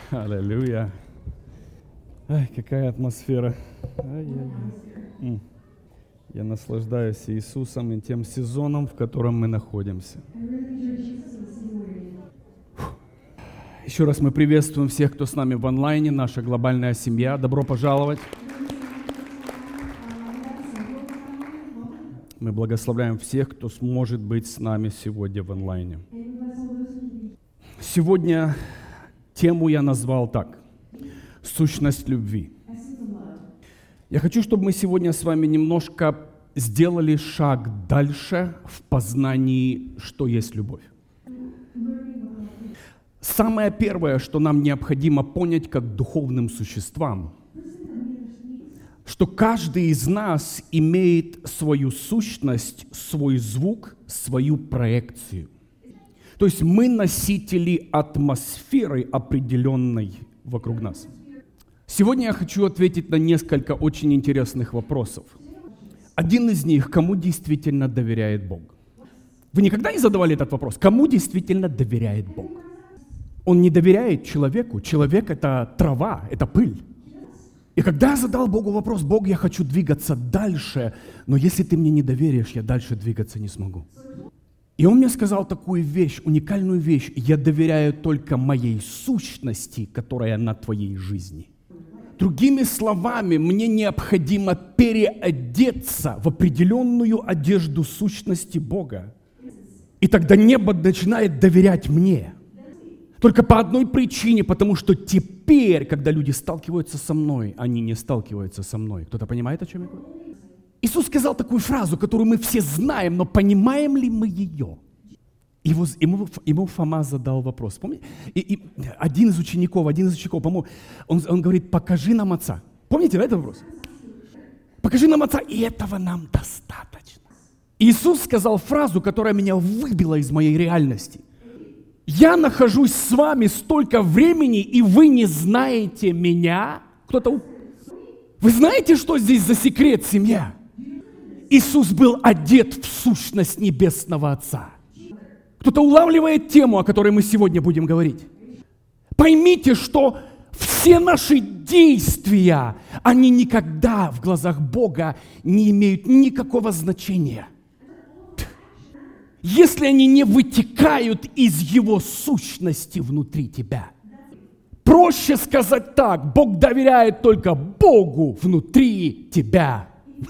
Аллилуйя. Ай, какая атмосфера. Я наслаждаюсь Иисусом и тем сезоном, в котором мы находимся. Еще раз мы приветствуем всех, кто с нами в онлайне, наша глобальная семья. Добро пожаловать. Мы благословляем всех, кто сможет быть с нами сегодня в онлайне. Сегодня тему я назвал так: «Сущность любви». Я хочу, чтобы мы сегодня с вами немножко сделали шаг дальше в познании, что есть любовь. Самое первое, что нам необходимо понять как духовным существам, что каждый из нас имеет свою сущность, свой звук, свою проекцию. То есть мы носители атмосферы определенной вокруг нас. Сегодня я хочу ответить на несколько очень интересных вопросов. Один из них: кому действительно доверяет Бог? Вы никогда не задавали этот вопрос? Кому действительно доверяет Бог? Он не доверяет человеку. Человек — это трава, это пыль. И когда я задал Богу вопрос: Бог, я хочу двигаться дальше, но если ты мне не доверишь, я дальше двигаться не смогу. И он мне сказал такую вещь, уникальную вещь: я доверяю только моей сущности, которая на твоей жизни. Другими словами, мне необходимо переодеться в определенную одежду сущности Бога. И тогда небо начинает доверять мне. Только по одной причине, потому что теперь, когда люди сталкиваются со мной, они не сталкиваются со мной. Кто-то понимает, о чем я говорю? Иисус сказал такую фразу, которую мы все знаем, но понимаем ли мы ее? Ему Фома задал вопрос. Помните? И один из учеников, по-моему, он говорит: покажи нам Отца. Помните, да, этот вопрос? Покажи нам Отца, и этого нам достаточно. Иисус сказал фразу, которая меня выбила из моей реальности. Я нахожусь с вами столько времени, и вы не знаете меня. Вы знаете, что здесь за секрет, семья? Иисус был одет в сущность Небесного Отца. Кто-то улавливает тему, о которой мы сегодня будем говорить? Поймите, что все наши действия, они никогда в глазах Бога не имеют никакого значения, если они не вытекают из Его сущности внутри тебя. Проще сказать так: Бог доверяет только Богу внутри тебя.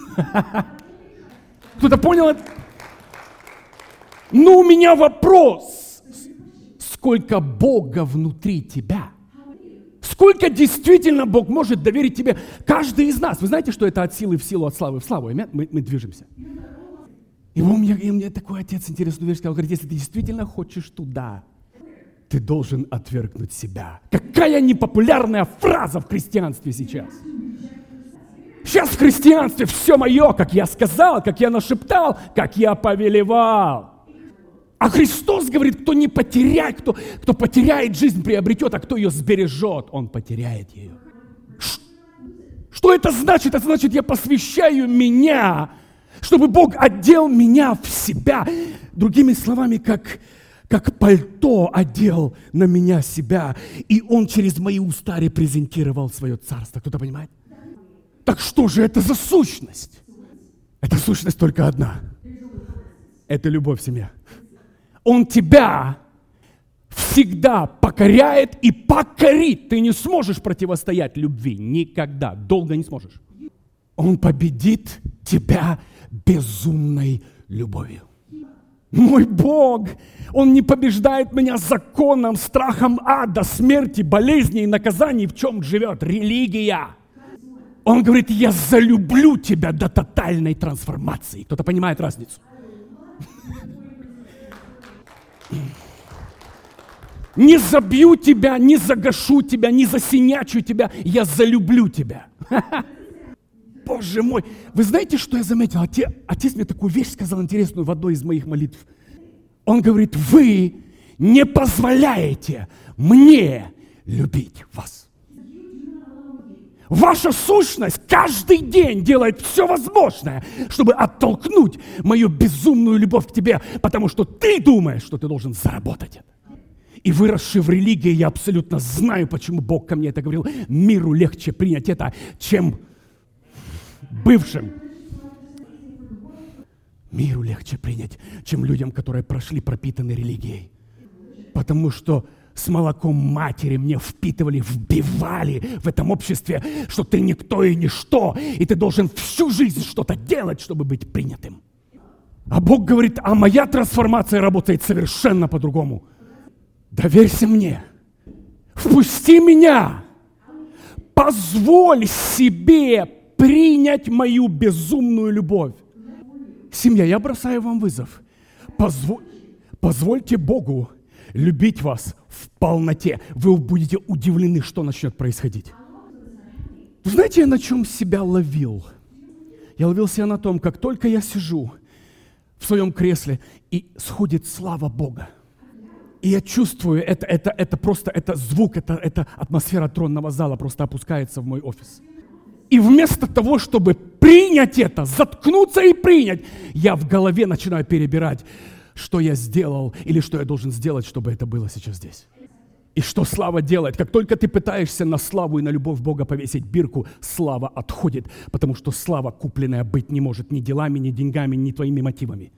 Кто-то понял это? Но у меня вопрос: сколько Бога внутри тебя? Сколько действительно Бог может доверить тебе? Каждый из нас. Вы знаете, что это от силы в силу, от славы в славу? Мы движемся. И мне такой отец интересную вещь сказал: говорит, если ты действительно хочешь туда, ты должен отвергнуть себя. Какая непопулярная фраза в христианстве сейчас. Сейчас в христианстве все мое, как я сказал, как я нашептал, как я повелевал. А Христос говорит: кто не потеряет, кто потеряет жизнь, приобретет, а кто ее сбережет, он потеряет ее. Что это значит? Это значит, я посвящаю меня, чтобы Бог одел меня в себя. Другими словами, как пальто одел на меня себя, и Он через мои уста репрезентировал свое царство. Кто-то понимает? Так что же это за сущность? Эта сущность только одна. Это любовь, семья. Он тебя всегда покоряет и покорит. Ты не сможешь противостоять любви никогда. Долго не сможешь. Он победит тебя безумной любовью. Мой Бог, Он не побеждает меня законом, страхом ада, смерти, болезней, наказаний. В чем живет религия? Он говорит: я залюблю тебя до тотальной трансформации. Кто-то понимает разницу? Не забью тебя, не загашу тебя, не засинячу тебя. Я залюблю тебя. Боже мой! Вы знаете, что я заметил? Отец мне такую вещь сказал интересную в одной из моих молитв. Он говорит: вы не позволяете мне любить вас. Ваша сущность каждый день делает все возможное, чтобы оттолкнуть мою безумную любовь к тебе, потому что ты думаешь, что ты должен заработать это. И выросший в религии, я абсолютно знаю, почему Бог ко мне это говорил. Миру легче принять это, чем бывшим. Миру легче принять, чем людям, которые прошли пропитаны религией. Потому что с молоком матери мне впитывали, вбивали в этом обществе, что ты никто и ничто, и ты должен всю жизнь что-то делать, чтобы быть принятым. А Бог говорит, а моя трансформация работает совершенно по-другому. Доверься мне, впусти меня, позволь себе принять мою безумную любовь. Семья, я бросаю вам вызов. Позвольте Богу любить вас в полноте. Вы будете удивлены, что начнет происходить. Вы знаете, я на чем себя ловил? Я ловил себя на том, как только я сижу в своем кресле, и сходит слава Бога. И я чувствую, это просто, это звук, это атмосфера тронного зала просто опускается в мой офис. И вместо того, чтобы принять это, заткнуться и принять, я в голове начинаю перебирать, что я сделал или что я должен сделать, чтобы это было сейчас здесь. И что слава делает. Как только ты пытаешься на славу и на любовь Бога повесить бирку, слава отходит, потому что слава купленная быть не может ни делами, ни деньгами, ни твоими мотивами.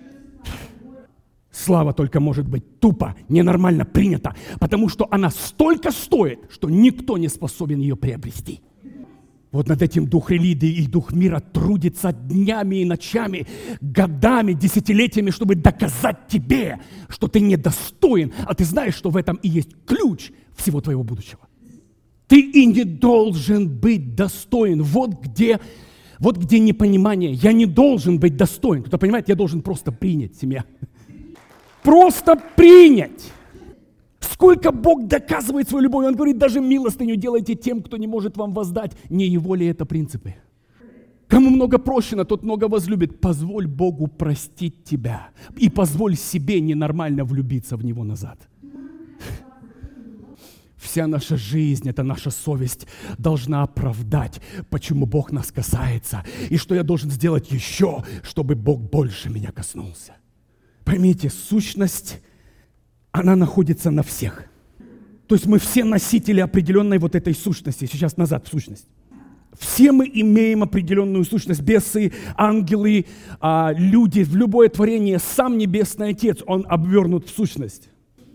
Слава только может быть тупо, ненормально принята, потому что она столько стоит, что никто не способен ее приобрести. Вот над этим дух религии и дух мира трудится днями и ночами, годами, десятилетиями, чтобы доказать тебе, что ты недостоин, а ты знаешь, что в этом и есть ключ всего твоего будущего. Ты и не должен быть достоин. Вот где непонимание. Я не должен быть достоин. Кто-то понимает, я должен просто принять семья. Просто принять. Сколько Бог доказывает свою любовь. Он говорит, даже милостыню делайте тем, кто не может вам воздать. Не его ли это принципы? Кому много прощено, тот много возлюбит. Позволь Богу простить тебя. И позволь себе ненормально влюбиться в Него назад. Вся наша жизнь, это наша совесть должна оправдать, почему Бог нас касается. И что я должен сделать еще, чтобы Бог больше меня коснулся. Поймите, сущность, она находится на всех. То есть мы все носители определенной вот этой сущности. Сейчас назад в сущность. Все мы имеем определенную сущность. Бесы, ангелы, люди, в любое творение. Сам Небесный Отец, Он обвернут в сущность.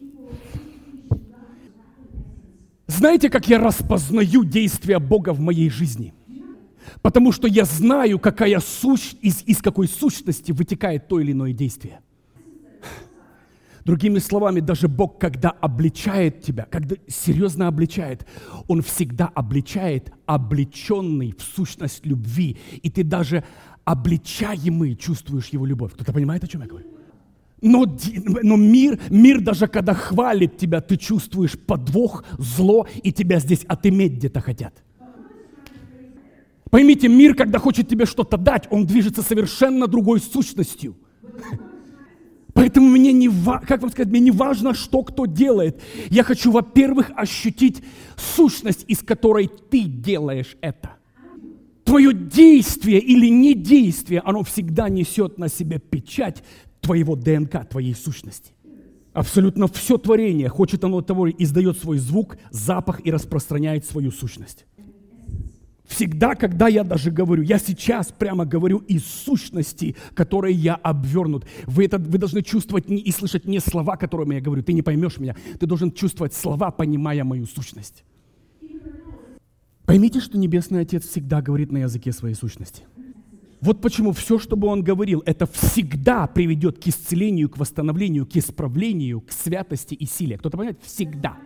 Знаете, как я распознаю действия Бога в моей жизни? Потому что я знаю, из какой сущности вытекает то или иное действие. Другими словами, даже Бог, когда обличает тебя, когда серьезно обличает, Он всегда обличает облеченный в сущность любви. И ты даже обличаемый чувствуешь Его любовь. Кто-то понимает, о чем я говорю? Но мир даже когда хвалит тебя, ты чувствуешь подвох, зло, и тебя здесь отыметь где-то хотят. Поймите, мир, когда хочет тебе что-то дать, он движется совершенно другой сущностью. Поэтому мне не важно, что кто делает. Я хочу, во-первых, ощутить сущность, из которой ты делаешь это. Твое действие или недействие, оно всегда несет на себе печать твоего ДНК, твоей сущности. Абсолютно все творение, хочет оно того, издает свой звук, запах и распространяет свою сущность. Всегда, когда я даже говорю, я сейчас прямо говорю из сущности, которой я обвернут. Вы должны чувствовать и слышать не слова, которыми я говорю. Ты не поймешь меня. Ты должен чувствовать слова, понимая мою сущность. Поймите, что Небесный Отец всегда говорит на языке своей сущности. Вот почему все, что бы Он говорил, это всегда приведет к исцелению, к восстановлению, к исправлению, к святости и силе. Кто-то понимает? Всегда.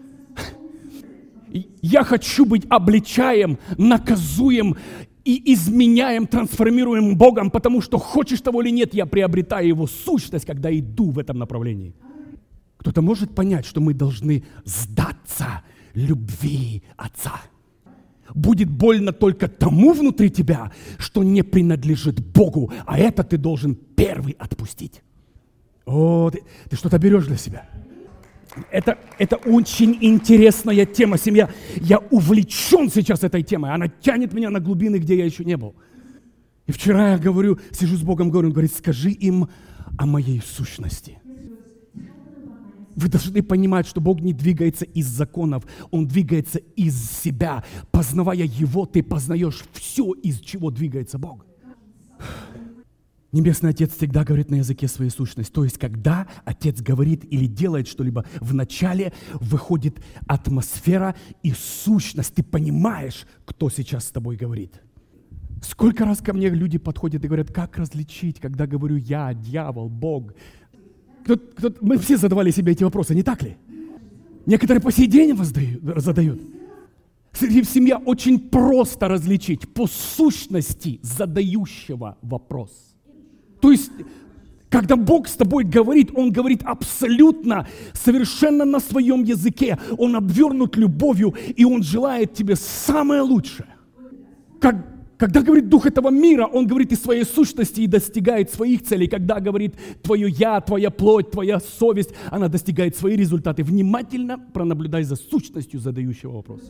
Я хочу быть обличаем, наказуем и изменяем, трансформируем Богом, потому что, хочешь того или нет, я приобретаю Его сущность, когда иду в этом направлении. Кто-то может понять, что мы должны сдаться любви Отца. Будет больно только тому внутри тебя, что не принадлежит Богу, а это ты должен первый отпустить. О, ты что-то берешь для себя. Это очень интересная тема, семья. Я увлечен сейчас этой темой. Она тянет меня на глубины, где я еще не был. И вчера я говорю, сижу с Богом, говорю, он говорит, скажи им о моей сущности. Вы должны понимать, что Бог не двигается из законов, Он двигается из себя. Познавая Его, ты познаешь все, из чего двигается Бог. Небесный Отец всегда говорит на языке своей сущности. То есть, когда Отец говорит или делает что-либо, вначале выходит атмосфера и сущность. Ты понимаешь, кто сейчас с тобой говорит. Сколько раз ко мне люди подходят и говорят, как различить, когда говорю я, дьявол, Бог. Мы все задавали себе эти вопросы, не так ли? Некоторые по сей день задают. В семье очень просто различить по сущности задающего вопрос. То есть, когда Бог с тобой говорит, Он говорит абсолютно, совершенно на своем языке. Он обвернут любовью, и Он желает тебе самое лучшее. Когда говорит дух этого мира, он говорит из своей сущности и достигает своих целей. Когда говорит твое «я», твоя плоть, твоя совесть, она достигает свои результаты. Внимательно пронаблюдай за сущностью задающего вопрос.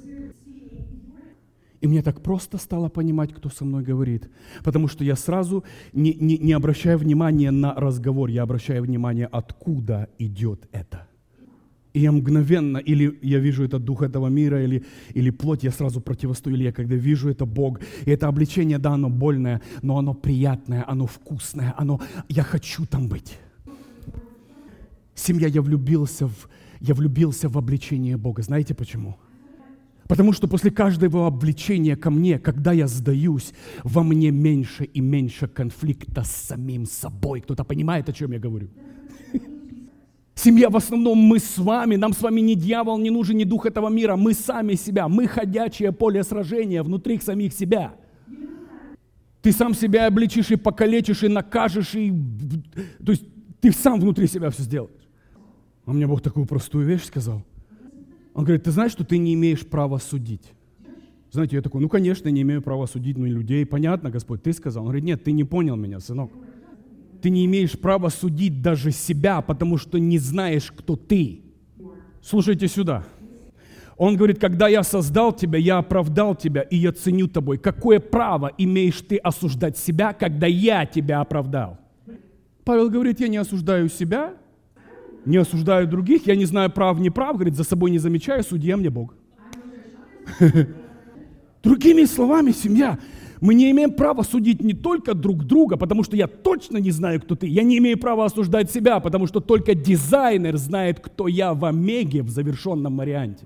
И мне так просто стало понимать, кто со мной говорит. Потому что я сразу не обращаю внимания на разговор, я обращаю внимание, откуда идет это. И я мгновенно, или я вижу это дух этого мира, или плоть, я сразу противостою, или я когда вижу это Бог. И это обличение, да, оно больное, но оно приятное, оно вкусное, я хочу там быть. Семья, я влюбился в обличение Бога. Знаете почему? Потому что после каждого обличения ко мне, когда я сдаюсь, во мне меньше и меньше конфликта с самим собой. Кто-то понимает, о чем я говорю? Семья, в основном мы с вами, нам с вами ни дьявол не нужен, ни дух этого мира, мы сами себя, мы ходячее поле сражения внутри самих себя. Ты сам себя обличишь и покалечишь, и накажешь, то есть ты сам внутри себя все сделаешь. А мне Бог такую простую вещь сказал. Он говорит, ты знаешь, что ты не имеешь права судить? Знаете, я такой, конечно, не имею права судить людей. Понятно, Господь, ты сказал. Он говорит, нет, ты не понял меня, сынок. Ты не имеешь права судить даже себя, потому что не знаешь, кто ты. Слушайте сюда. Он говорит, когда я создал тебя, я оправдал тебя, и я ценю тобой. Какое право имеешь ты осуждать себя, когда я тебя оправдал? Павел говорит, я не осуждаю себя, не осуждаю других, я не знаю прав, не прав, говорит, за собой не замечаю, судья мне Бог. Другими словами, семья, мы не имеем права судить не только друг друга, потому что я точно не знаю, кто ты. Я не имею права осуждать себя, потому что только дизайнер знает, кто я в омеге, в завершенном варианте.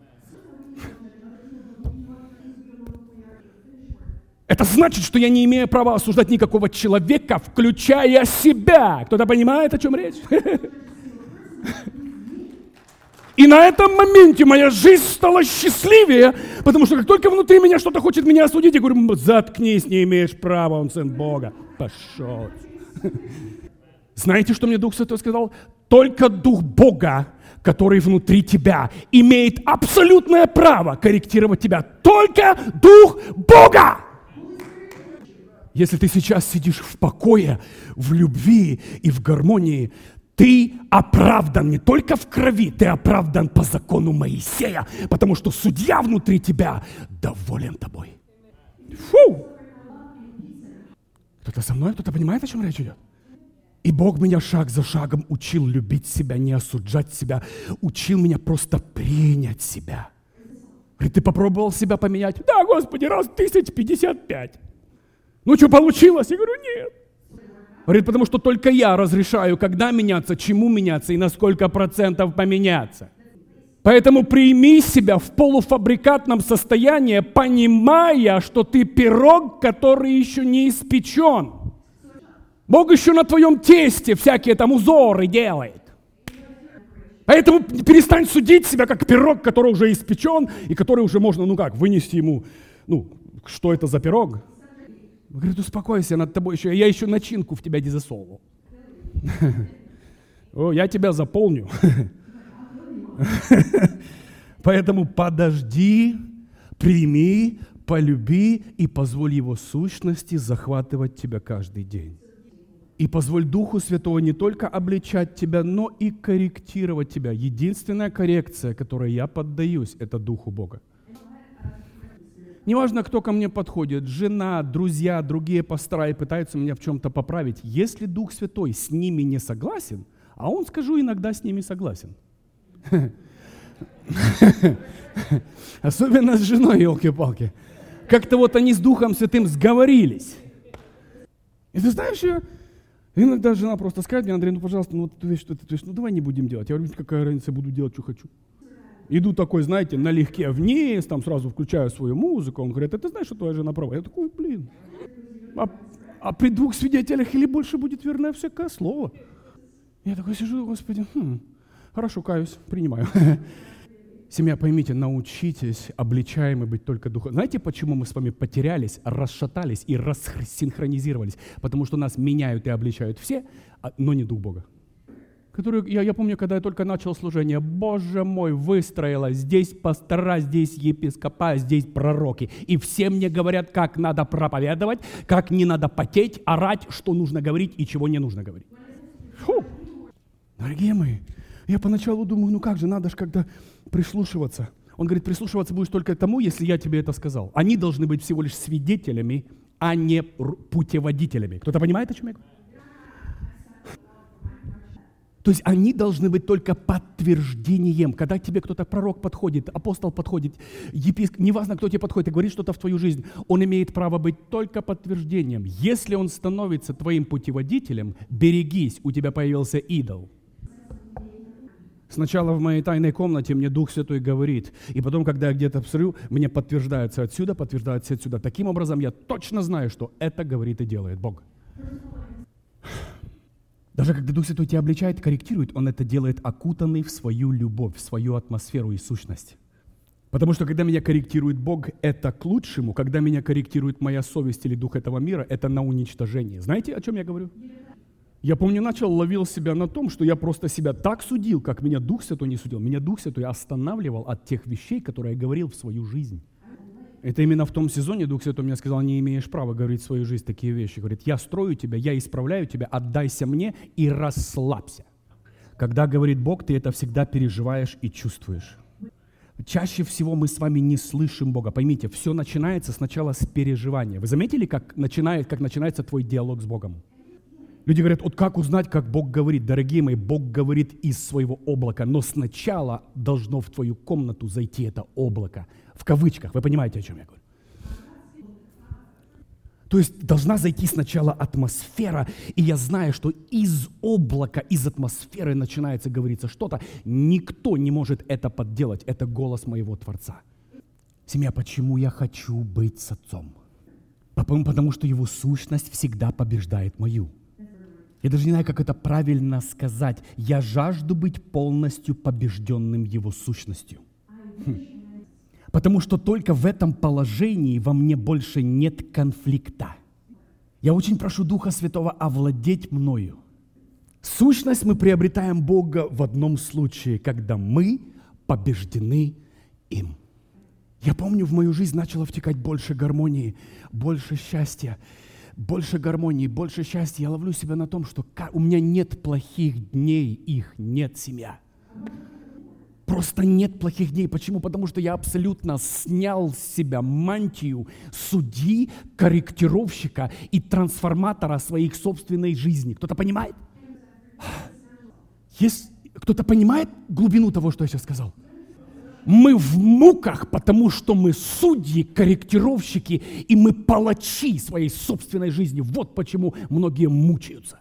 Это значит, что я не имею права осуждать никакого человека, включая себя. Кто-то понимает, о чем речь? И на этом моменте моя жизнь стала счастливее, потому что как только внутри меня что-то хочет меня осудить, я говорю, заткнись, не имеешь права, он сын Бога. Пошел. Знаете, что мне Дух Святой сказал? Только Дух Бога, который внутри тебя, имеет абсолютное право корректировать тебя. Только Дух Бога! Если ты сейчас сидишь в покое, в любви и в гармонии, ты оправдан не только в крови, ты оправдан по закону Моисея, потому что судья внутри тебя доволен тобой. Фу! Кто-то со мной, кто-то понимает, о чем речь идет? И Бог меня шаг за шагом учил любить себя, не осуждать себя, учил меня просто принять себя. Говорит, ты попробовал себя поменять? Да, Господи, раз 1055. Ну что, получилось? Я говорю, нет. Говорит, потому что только я разрешаю, когда меняться, чему меняться и на сколько процентов поменяться. Поэтому прими себя в полуфабрикатном состоянии, понимая, что ты пирог, который еще не испечен. Бог еще на твоем тесте всякие там узоры делает. Поэтому перестань судить себя как пирог, который уже испечен, и который уже можно, вынести ему, что это за пирог. Говорит, успокойся, над тобой еще, я еще начинку в тебя не засовывал. Я тебя заполню. Поэтому подожди, прими, полюби и позволь Его сущности захватывать тебя каждый день. И позволь Духу Святого не только обличать тебя, но и корректировать тебя. Единственная коррекция, которой я поддаюсь, это Духу Бога. Неважно, кто ко мне подходит, жена, друзья, другие пастора и пытаются меня в чем-то поправить. Если Дух Святой с ними не согласен, а Он, скажу, иногда с ними согласен. Особенно с женой, елки-палки. Как-то вот они с Духом Святым сговорились. И ты знаешь, иногда жена просто скажет мне: Андрей, ну, пожалуйста, ну, вот эту вещь, ну, давай не будем делать. Я говорю: какая разница, буду делать, что хочу. Иду такой, знаете, налегке вниз, там сразу включаю свою музыку. Он говорит: а ты знаешь, что твоя жена права? Я такой: блин. А при двух свидетелях или больше будет верное всякое слово? Я такой сижу: Господи, хорошо, каюсь, принимаю. Семья, поймите, научитесь обличаемы быть только духом. Знаете, почему мы с вами потерялись, расшатались и рассинхронизировались? Потому что нас меняют и обличают все, но не Дух Бога. Я помню, когда я только начал служение: Боже мой, выстроилось, здесь пастора, здесь епископа, здесь пророки. И все мне говорят, как надо проповедовать, как не надо потеть, орать, что нужно говорить и чего не нужно говорить. Фу. Дорогие мои, я поначалу думаю: ну как же, надо же когда прислушиваться. Он говорит: прислушиваться будешь только к тому, если я тебе это сказал. Они должны быть всего лишь свидетелями, а не путеводителями. Кто-то понимает, о чем я говорю? То есть они должны быть только подтверждением. Когда к тебе кто-то, пророк подходит, апостол подходит, епископ, неважно, кто тебе подходит и говорит что-то в твою жизнь, он имеет право быть только подтверждением. Если он становится твоим путеводителем, берегись, у тебя появился идол. Сначала в моей тайной комнате мне Дух Святой говорит, и потом, когда я где-то посмотрю, мне подтверждается отсюда, подтверждается отсюда. Таким образом, я точно знаю, что это говорит и делает Бог. Даже когда Дух Святой тебя обличает, корректирует, Он это делает окутанный в свою любовь, в свою атмосферу и сущность. Потому что когда меня корректирует Бог, это к лучшему. Когда меня корректирует моя совесть или дух этого мира, это на уничтожение. Знаете, о чем я говорю? Я помню, ловил себя на том, что я просто себя так судил, как меня Дух Святой не судил. Меня Дух Святой останавливал от тех вещей, которые я говорил в свою жизнь. Это именно в том сезоне Дух Святой мне сказал: не имеешь права говорить в свою жизнь такие вещи. Говорит: я строю тебя, я исправляю тебя, отдайся мне и расслабься. Когда говорит Бог, ты это всегда переживаешь и чувствуешь. Чаще всего мы с вами не слышим Бога. Поймите, все начинается сначала с переживания. Вы заметили, как начинается твой диалог с Богом? Люди говорят: вот как узнать, как Бог говорит? Дорогие мои, Бог говорит из своего облака, но сначала должно в твою комнату зайти это облако. В кавычках, вы понимаете, о чем я говорю? То есть должна зайти сначала атмосфера, и я знаю, что из облака, из атмосферы начинается говориться что-то. Никто не может это подделать. Это голос моего Творца. Семья, почему я хочу быть с Отцом? Потому что Его сущность всегда побеждает мою. Я даже не знаю, как это правильно сказать. Я жажду быть полностью побежденным Его сущностью. Потому что только в этом положении во мне больше нет конфликта. Я очень прошу Духа Святого овладеть мною. Сущность мы приобретаем Бога в одном случае, когда мы побеждены им. Я помню, в мою жизнь начало втекать больше гармонии, больше счастья. Больше гармонии, больше счастья. Я ловлю себя на том, что у меня нет плохих дней, их нет, семья. Просто нет плохих дней. Почему? Потому что я абсолютно снял с себя мантию судьи, корректировщика и трансформатора своей собственной жизни. Кто-то понимает? Кто-то понимает глубину того, что я сейчас сказал? Мы в муках, потому что мы судьи, корректировщики, и мы палачи своей собственной жизни. Вот почему многие мучаются.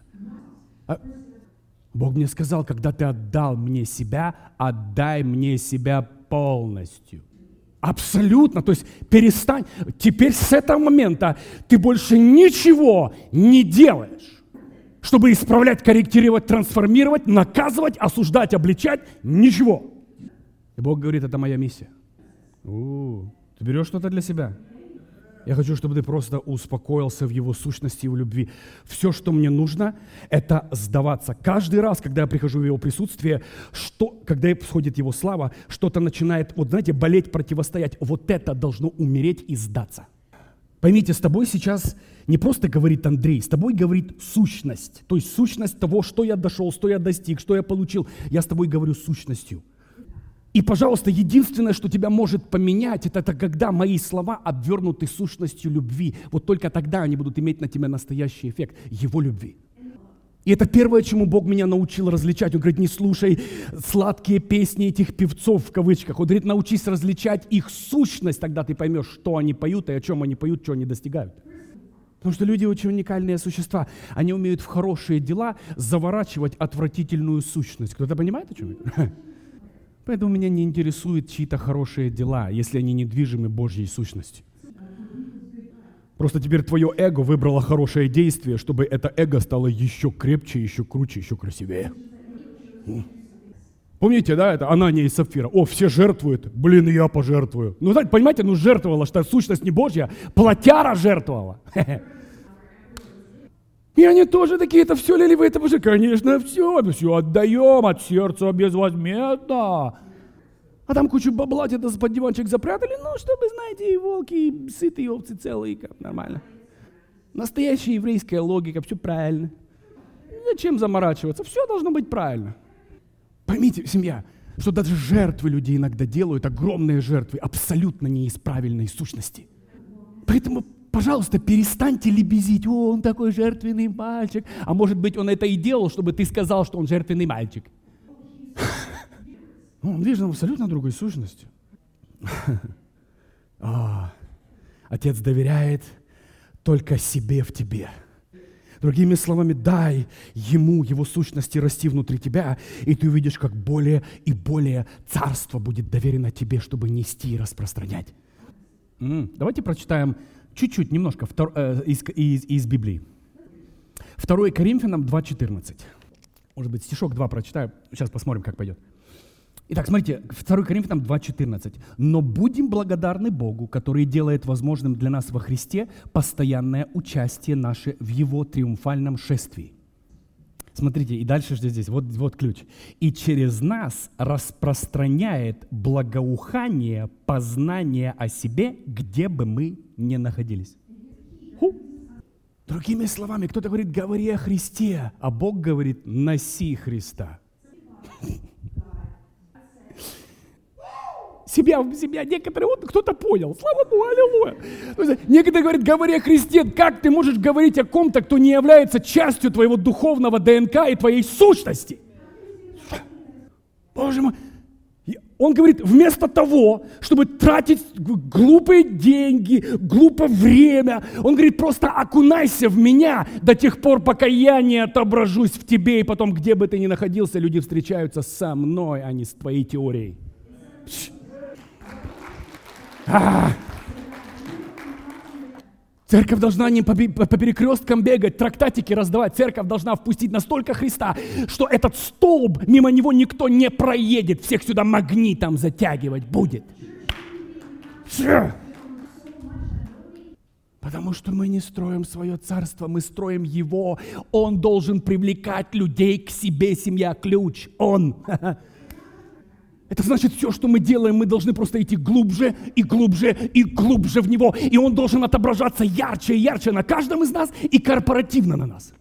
Бог мне сказал: когда ты отдал мне себя, отдай мне себя полностью. Абсолютно. То есть перестань. Теперь с этого момента ты больше ничего не делаешь, чтобы исправлять, корректировать, трансформировать, наказывать, осуждать, обличать. Ничего. И Бог говорит: это моя миссия. Ты берешь что-то для себя? Я хочу, чтобы ты просто успокоился в Его сущности и в любви. Все, что мне нужно, это сдаваться. Каждый раз, когда я прихожу в Его присутствие, когда всходит Его слава, что-то начинает, болеть, противостоять. Вот это должно умереть и сдаться. Поймите, с тобой сейчас не просто говорит Андрей, с тобой говорит сущность. То есть сущность того, что я дошел, что я достиг, что я получил. Я с тобой говорю сущностью. И, пожалуйста, единственное, что тебя может поменять, это когда мои слова обвернуты сущностью любви. Вот только тогда они будут иметь на тебя настоящий эффект Его любви. И это первое, чему Бог меня научил различать. Он говорит, не слушай сладкие песни этих певцов, в кавычках. Он говорит, научись различать их сущность, тогда ты поймешь, что они поют и о чем они поют, что они достигают. Потому что люди очень уникальные существа. Они умеют в хорошие дела заворачивать отвратительную сущность. Кто-то понимает, о чем я говорю? Поэтому меня не интересуют чьи-то хорошие дела, если они недвижимы Божьей сущностью. Просто теперь твое эго выбрало хорошее действие, чтобы это эго стало еще крепче, еще круче, еще красивее. Помните, да, это Анания и Сапфира? О, все жертвуют, блин, и я пожертвую. Ну, знаете, понимаете, жертвовала, что сущность не Божья, плотяра жертвовала. И они тоже такие, это все лили вы, это уже, конечно, все отдаем от сердца безвозмездно. А там кучу бабла где-то под диванчик запрятали, ну, чтобы, знаете, и волки, и сытые, и овцы целые, нормально. Настоящая еврейская логика, все правильно. Зачем заморачиваться? Все должно быть правильно. Поймите, семья, что даже жертвы люди иногда делают, огромные жертвы, абсолютно не из правильной сущности. Поэтому, пожалуйста, перестаньте лебезить. О, он такой жертвенный мальчик. А может быть, он это и делал, чтобы ты сказал, что он жертвенный мальчик. Он движен абсолютно другой сущностью. Отец доверяет только себе в тебе. Другими словами, дай ему, его сущности расти внутри тебя, и ты увидишь, как более и более царство будет доверено тебе, чтобы нести и распространять. Давайте прочитаем чуть-чуть, немножко из Библии. 2 Коринфянам 2:14. Может быть, стишок 2 прочитаю. Сейчас посмотрим, как пойдет. Итак, смотрите, 2 Коринфянам 2:14. «Но будем благодарны Богу, который делает возможным для нас во Христе постоянное участие наше в Его триумфальном шествии». Смотрите, и дальше что здесь, вот ключ. «И через нас распространяет благоухание, познание о себе, где бы мы ни находились». Другими словами, кто-то говорит, говори о Христе, а Бог говорит, носи Христа. Себя, некоторые, вот кто-то понял, слава Богу, аллилуйя. Некоторые говорят, говори о Христе, как ты можешь говорить о ком-то, кто не является частью твоего духовного ДНК и твоей сущности? Боже мой. Он говорит, вместо того, чтобы тратить глупые деньги, глупое время, он говорит, просто окунайся в меня до тех пор, пока я не отображусь в тебе, и потом, где бы ты ни находился, люди встречаются со мной, а не с твоей теорией. Церковь должна не по перекресткам бегать, трактатики раздавать. Церковь должна впустить настолько Христа, что этот столб, мимо него никто не проедет. Всех сюда магнитом затягивать будет. Потому что мы не строим свое царство, мы строим его. Он должен привлекать людей к себе, семья, ключ. Он. Это значит, все, что мы делаем, мы должны просто идти глубже и глубже и глубже в него. И он должен отображаться ярче и ярче на каждом из нас и корпоративно на нас.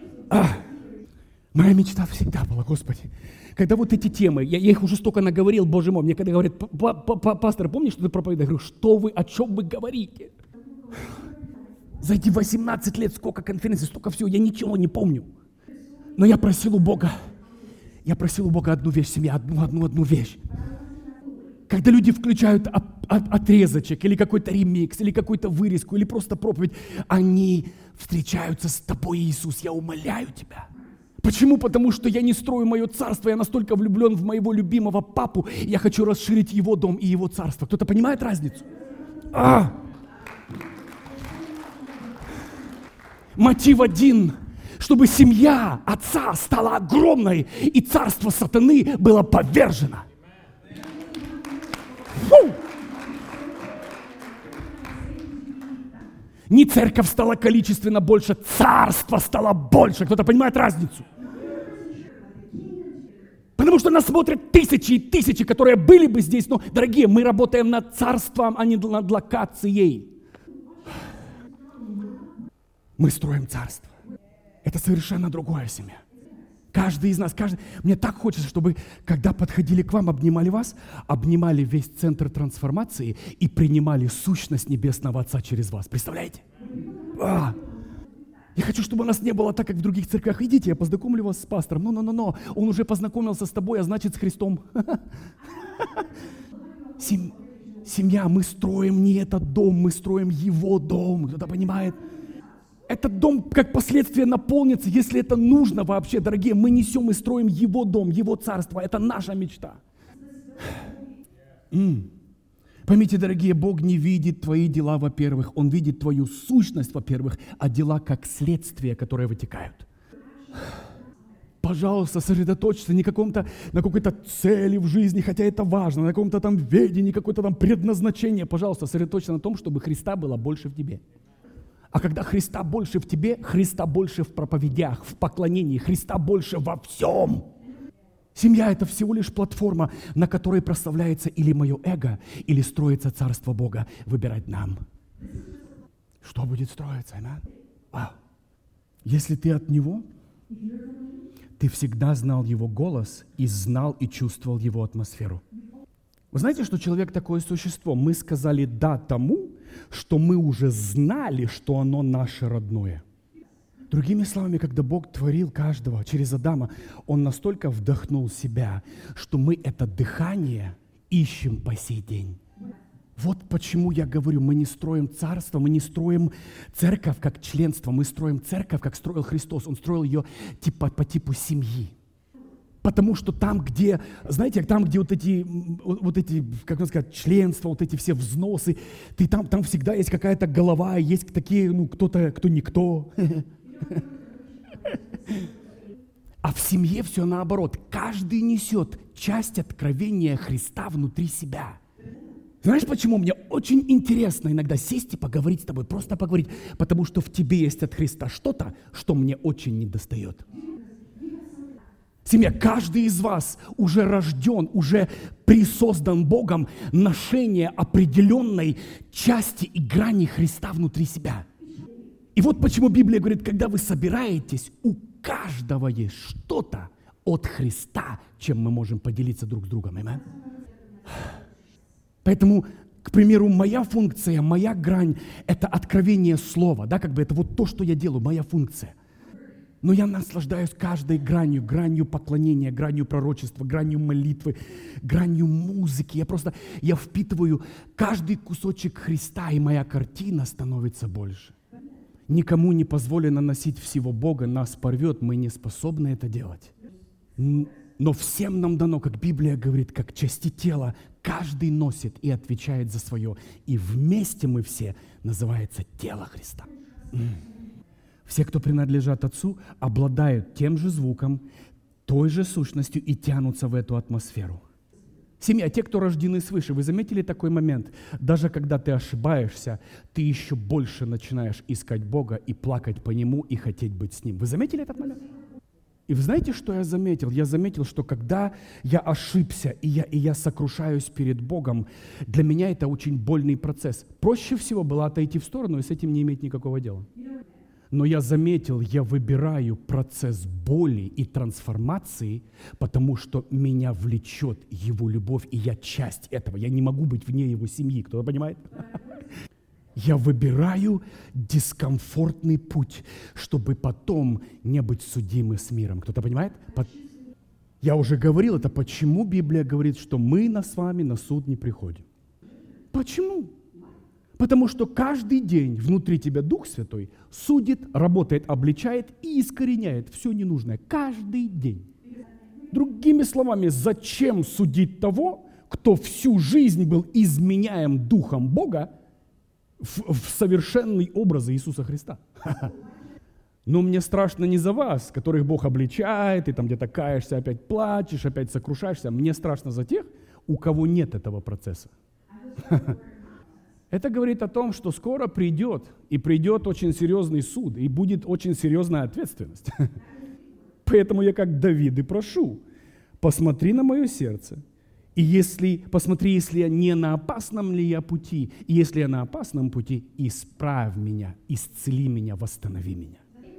Моя мечта всегда была, Господи, когда вот эти темы, я их уже столько наговорил, Боже мой, мне когда говорят, пастор, помнишь, что ты проповедуешь? Я говорю, что вы, о чем вы говорите? За эти 18 лет сколько конференций, столько всего, я ничего не помню. Но я просил у Бога одну вещь, семья, одну вещь. Когда люди включают отрезочек, или какой-то ремикс, или какую-то вырезку, или просто проповедь, они встречаются с тобой, Иисус, я умоляю тебя. Почему? Потому что я не строю мое царство, я настолько влюблен в моего любимого папу, я хочу расширить его дом и его царство. Кто-то понимает разницу? Мотив один. Чтобы семья отца стала огромной, и царство сатаны было повержено. Не церковь стала количественно больше, царство стало больше. Кто-то понимает разницу? Потому что нас смотрят тысячи и тысячи, которые были бы здесь. Но, дорогие, мы работаем над царством, а не над локацией. Мы строим царство. Это совершенно другое, семья. Каждый из нас, Мне так хочется, чтобы, когда подходили к вам, обнимали вас, обнимали весь центр трансформации и принимали сущность Небесного Отца через вас. Представляете? Я хочу, чтобы у нас не было так, как в других церквях. Идите, я познакомлю вас с пастором. Но. Он уже познакомился с тобой, а значит, с Христом. Семья, мы строим не этот дом, мы строим его дом. Кто-то понимает? Этот дом, как последствие, наполнится, если это нужно вообще, дорогие. Мы несем и строим его дом, его царство. Это наша мечта. Поймите, дорогие, Бог не видит твои дела, во-первых. Он видит твою сущность, во-первых, а дела как следствие, которые вытекают. Пожалуйста, сосредоточься не на какой-то цели в жизни, хотя это важно, на каком-то там ведении, какое-то там предназначение. Пожалуйста, сосредоточься на том, чтобы Христа было больше в тебе. А когда Христа больше в тебе, Христа больше в проповедях, в поклонении, Христа больше во всем. Семья – это всего лишь платформа, на которой прославляется или мое эго, или строится Царство Бога. Выбирать нам. Что будет строиться, аминь? Вау. Если ты от Него, ты всегда знал Его голос и знал и чувствовал Его атмосферу. Вы знаете, что человек такое существо? Мы сказали «да» тому, что мы уже знали, что оно наше родное. Другими словами, когда Бог творил каждого через Адама, Он настолько вдохнул себя, что мы это дыхание ищем по сей день. Вот почему я говорю, мы не строим царство, мы не строим церковь как членство, мы строим церковь, как строил Христос. Он строил ее по типу семьи. Потому что там, где, знаете, там, где вот эти, как можно сказать, членства, вот эти все взносы, там всегда есть какая-то голова, есть такие, кто-то, кто никто. А в семье все наоборот. Каждый несет часть откровения Христа внутри себя. Знаешь, почему мне очень интересно иногда сесть и поговорить с тобой, просто поговорить, потому что в тебе есть от Христа что-то, что мне очень недостает. Семья, каждый из вас уже рожден, уже присоздан Богом ношение определенной части и грани Христа внутри себя. И вот почему Библия говорит, когда вы собираетесь, у каждого есть что-то от Христа, чем мы можем поделиться друг с другом. Аминь. Поэтому, к примеру, моя функция, моя грань – это откровение слова. Да, это вот то, что я делаю, моя функция. Но я наслаждаюсь каждой гранью поклонения, гранью пророчества, гранью молитвы, гранью музыки. Я впитываю каждый кусочек Христа, и моя картина становится больше. Никому не позволено носить всего Бога, нас порвет, мы не способны это делать. Но всем нам дано, как Библия говорит, как части тела, каждый носит и отвечает за свое. И вместе мы все называется тело Христа. Все, кто принадлежат Отцу, обладают тем же звуком, той же сущностью и тянутся в эту атмосферу. Семья, те, кто рождены свыше, вы заметили такой момент? Даже когда ты ошибаешься, ты еще больше начинаешь искать Бога и плакать по Нему и хотеть быть с Ним. Вы заметили этот момент? И вы знаете, что я заметил? Я заметил, что когда я ошибся и я сокрушаюсь перед Богом, для меня это очень больный процесс. Проще всего было отойти в сторону и с этим не иметь никакого дела. Но я заметил, я выбираю процесс боли и трансформации, потому что меня влечет Его любовь, и я часть этого. Я не могу быть вне Его семьи. Кто-то понимает? Я выбираю дискомфортный путь, чтобы потом не быть судимым с миром. Кто-то понимает? Я уже говорил это, почему Библия говорит, что мы с вами на суд не приходим. Почему? Потому что каждый день внутри тебя Дух Святой судит, работает, обличает и искореняет все ненужное. Каждый день. Другими словами, зачем судить того, кто всю жизнь был изменяем Духом Бога в совершенный образ Иисуса Христа? Но мне страшно не за вас, которых Бог обличает, и там где-то каешься, опять плачешь, опять сокрушаешься. Мне страшно за тех, у кого нет этого процесса. Это говорит о том, что скоро придет, и придет очень серьезный суд, и будет очень серьезная ответственность. Поэтому я как Давид и прошу, посмотри на мое сердце, и посмотри, если я не на опасном ли я пути, и если я на опасном пути, исправь меня, исцели меня, восстанови меня.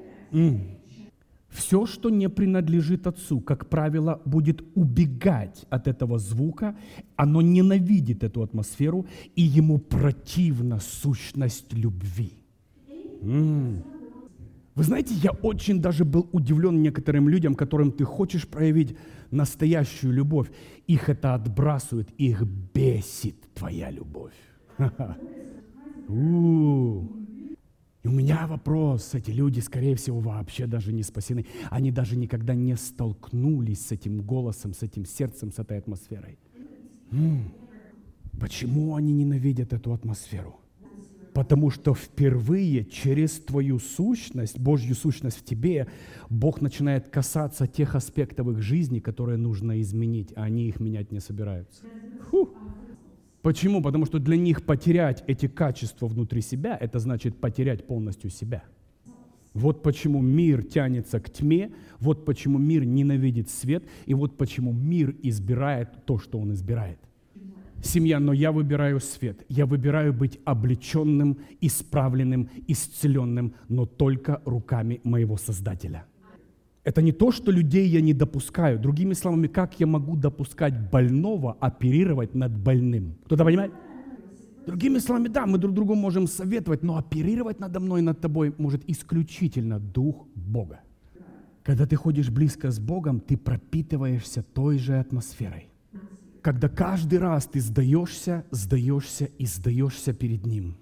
Все, что не принадлежит Отцу, как правило, будет убегать от этого звука, оно ненавидит эту атмосферу, и ему противна сущность любви. Вы знаете, я очень даже был удивлен некоторым людям, которым ты хочешь проявить настоящую любовь. Их это отбрасывает, их бесит твоя любовь. И у меня вопрос, эти люди, скорее всего, вообще даже не спасены. Они даже никогда не столкнулись с этим голосом, с этим сердцем, с этой атмосферой. Почему они ненавидят эту атмосферу? Потому что впервые через твою сущность, Божью сущность в тебе, Бог начинает касаться тех аспектов их жизни, которые нужно изменить, а они их менять не собираются. Почему? Потому что для них потерять эти качества внутри себя, это значит потерять полностью себя. Вот почему мир тянется к тьме, вот почему мир ненавидит свет, и вот почему мир избирает то, что он избирает. Семья, но я выбираю свет, я выбираю быть облеченным, исправленным, исцеленным, но только руками моего Создателя. Это не то, что людей я не допускаю. Другими словами, как я могу допускать больного оперировать над больным? Кто-то понимает? Другими словами, да, мы друг другу можем советовать, но оперировать надо мной и над тобой может исключительно Дух Бога. Когда ты ходишь близко с Богом, ты пропитываешься той же атмосферой. Когда каждый раз ты сдаешься и сдаешься перед Ним.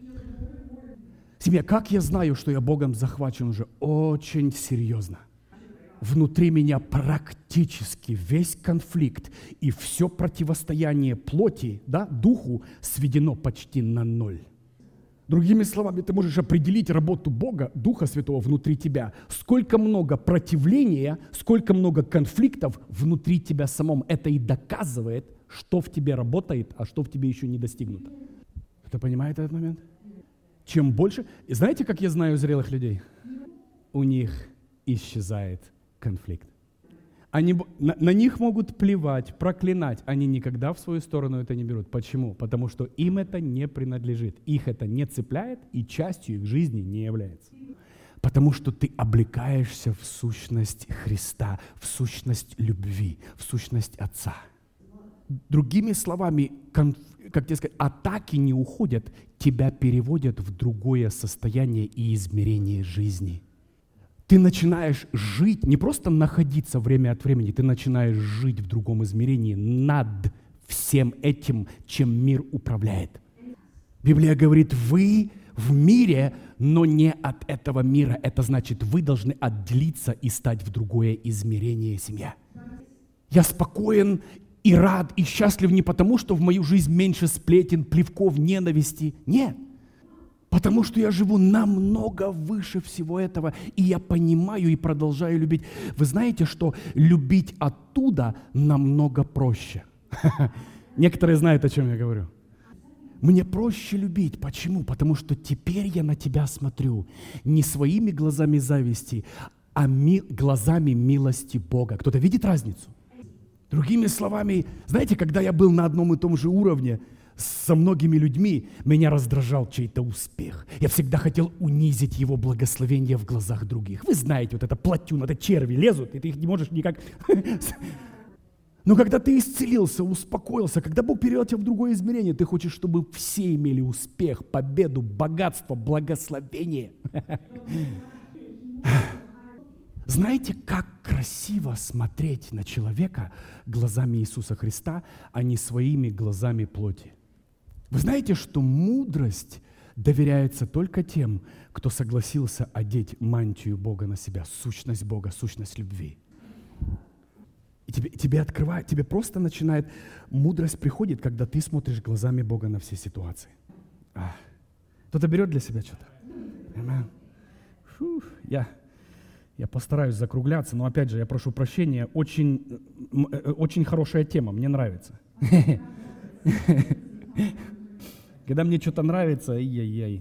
Семья, как я знаю, что я Богом захвачен уже очень серьезно? Внутри меня практически весь конфликт и все противостояние плоти, да, духу сведено почти на ноль. Другими словами, ты можешь определить работу Бога, Духа Святого внутри тебя. Сколько много противления, сколько много конфликтов внутри тебя самом. Это и доказывает, что в тебе работает, а что в тебе еще не достигнуто. Кто понимает этот момент? Чем больше... И знаете, как я знаю зрелых людей? У них исчезает конфликт. Они, на них могут плевать, проклинать. Они никогда в свою сторону это не берут. Почему? Потому что им это не принадлежит. Их это не цепляет и частью их жизни не является. Потому что ты облекаешься в сущность Христа, в сущность любви, в сущность Отца. Другими словами, как тебе сказать, атаки не уходят, тебя переводят в другое состояние и измерение жизни. Ты начинаешь жить, не просто находиться время от времени, ты начинаешь жить в другом измерении над всем этим, чем мир управляет. Библия говорит, вы в мире, но не от этого мира. Это значит, вы должны отделиться и стать в другое измерение, семья. Я спокоен и рад, и счастлив не потому, что в мою жизнь меньше сплетен, плевков, ненависти. Нет. Потому что я живу намного выше всего этого, и я понимаю и продолжаю любить. Вы знаете, что любить оттуда намного проще. Некоторые знают, о чем я говорю. Мне проще любить. Почему? Потому что теперь я на тебя смотрю не своими глазами зависти, а глазами милости Бога. Кто-то видит разницу? Другими словами, знаете, когда я был на одном и том же уровне, со многими людьми, меня раздражал чей-то успех. Я всегда хотел унизить его благословение в глазах других. Вы знаете, вот это плотюн, это черви лезут, и ты их не можешь никак... Но когда ты исцелился, успокоился, когда Бог перевел тебя в другое измерение, ты хочешь, чтобы все имели успех, победу, богатство, благословение. Знаете, как красиво смотреть на человека глазами Иисуса Христа, а не своими глазами плоти? Вы знаете, что мудрость доверяется только тем, кто согласился одеть мантию Бога на себя, сущность Бога, сущность любви. И тебе открывает, тебе просто начинает, мудрость приходит, когда ты смотришь глазами Бога на все ситуации. Кто-то берет для себя что-то? Я постараюсь закругляться, но опять же, я прошу прощения, очень хорошая тема, мне нравится. Когда мне что-то нравится, ай-яй-яй.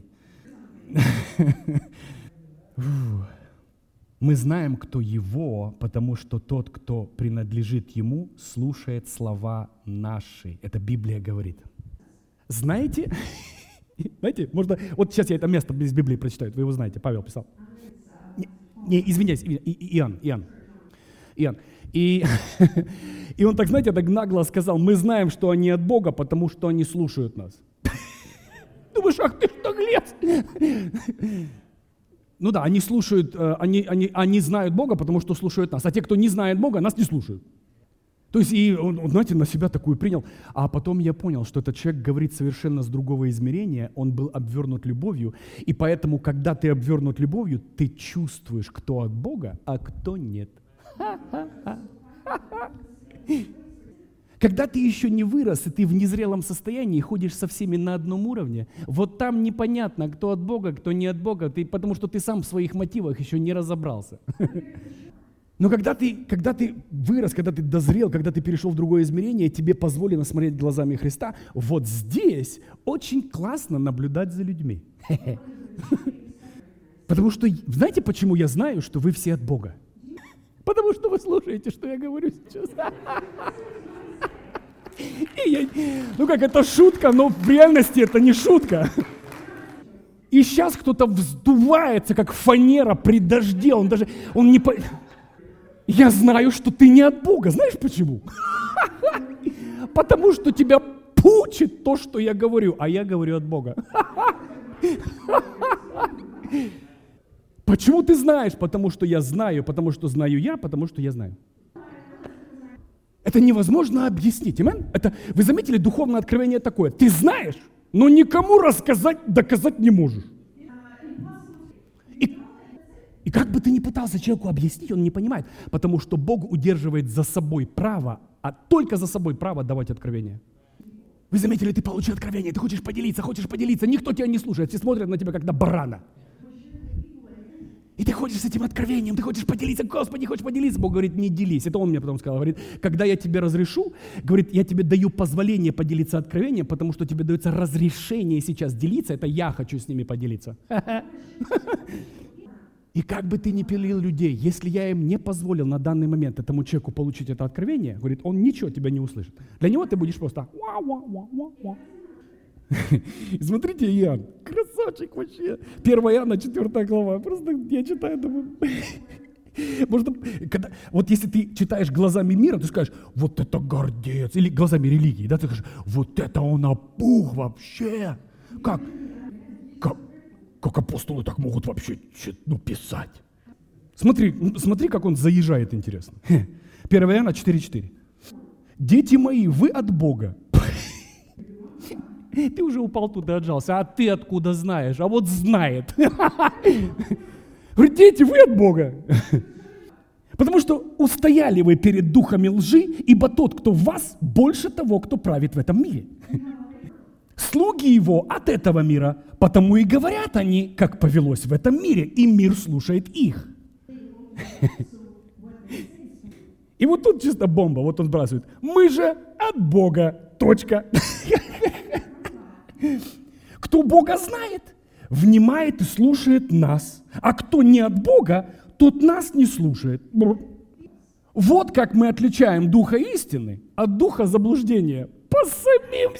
Мы знаем, кто Его, потому что тот, кто принадлежит Ему, слушает слова наши. Это Библия говорит. Знаете, можно... Вот сейчас я это место из Библии прочитаю, вы его знаете, Павел писал. Не, извиняюсь, Иоанн. И он так, знаете, так нагло сказал, мы знаем, что они от Бога, потому что они слушают нас. Думаешь, ах ты что, глец! Ну да, они слушают, они знают Бога, потому что слушают нас. А те, кто не знает Бога, нас не слушают. То есть, и он, знаете, на себя такую принял. А потом я понял, что этот человек говорит совершенно с другого измерения, он был обвернут любовью, и поэтому, когда ты обвернут любовью, ты чувствуешь, кто от Бога, а кто нет. Когда ты еще не вырос, и ты в незрелом состоянии, ходишь со всеми на одном уровне, вот там непонятно, кто от Бога, кто не от Бога, потому что ты сам в своих мотивах еще не разобрался. Но когда ты вырос, когда ты дозрел, когда ты перешел в другое измерение, тебе позволено смотреть глазами Христа, вот здесь очень классно наблюдать за людьми. Потому что, знаете, почему я знаю, что вы все от Бога? Потому что вы слушаете, что я говорю сейчас. Это шутка, но в реальности это не шутка. И сейчас кто-то вздувается, как фанера при дожде. Я знаю, что ты не от Бога. Знаешь почему? Потому что тебя пучит то, что я говорю, а я говорю от Бога. Почему ты знаешь? Потому что я знаю, потому что знаю я, потому что я знаю. Это невозможно объяснить. Вы заметили, духовное откровение такое. Ты знаешь, но никому рассказать, доказать не можешь. И как бы ты ни пытался человеку объяснить, он не понимает, потому что Бог удерживает за собой право, а только за собой право давать откровение. Вы заметили, ты получил откровение, ты хочешь поделиться, никто тебя не слушает, все смотрят на тебя как на барана. И ты ходишь с этим откровением, ты хочешь поделиться, Господи, хочешь поделиться. Бог говорит, не делись. Это Он мне потом сказал, говорит, когда я тебе разрешу, говорит, я тебе даю позволение поделиться откровением, потому что тебе дается разрешение сейчас делиться, это я хочу с ними поделиться. И как бы ты ни пилил людей, если я им не позволил на данный момент этому человеку получить это откровение, говорит, он ничего тебя не услышит. Для него ты будешь просто ва-ва-ва-ва-ва. Смотрите, Иоанн, красавчик вообще. 1 Иоанна, 4 глава. Просто я читаю, думаю... Вот если ты читаешь глазами мира, ты скажешь, вот это гордец. Или глазами религии, да, ты скажешь, вот это он опух вообще. Как апостолы так могут вообще писать? Смотри, как он заезжает, интересно. 1 Иоанна 4:4. Дети мои, вы от Бога. Ты уже упал туда, отжался. А ты откуда знаешь? А вот знает. Говорит, дети, вы от Бога. Потому что устояли вы перед духами лжи, ибо тот, кто в вас, больше того, кто правит в этом мире. Слуги его от этого мира, потому и говорят они, как повелось в этом мире, и мир слушает их. И вот тут чисто бомба, вот он сбрасывает. Мы же от Бога, точка. Кто Бога знает, внимает и слушает нас, а кто не от Бога, тот нас не слушает. Вот как мы отличаем духа истины от духа заблуждения. По самим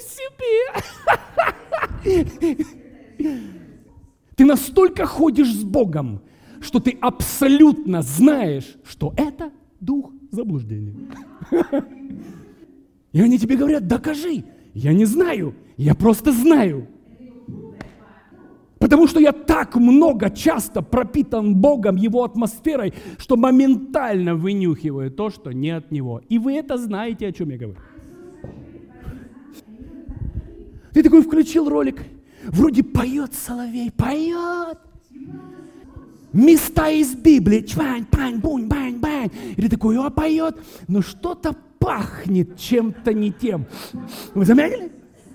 себе. Ты настолько ходишь с Богом, что ты абсолютно знаешь, что это дух заблуждения. И они тебе говорят, докажи. Я не знаю, я просто знаю. Потому что я так много часто пропитан Богом, Его атмосферой, что моментально вынюхиваю то, что не от Него. И вы это знаете, о чем я говорю. Ты такой включил ролик, вроде поет соловей, поет. Места из Библии, чвань, пань, бунь, бань, бань. И ты такой, поет, но что-то пахнет чем-то не тем. Вы заметили?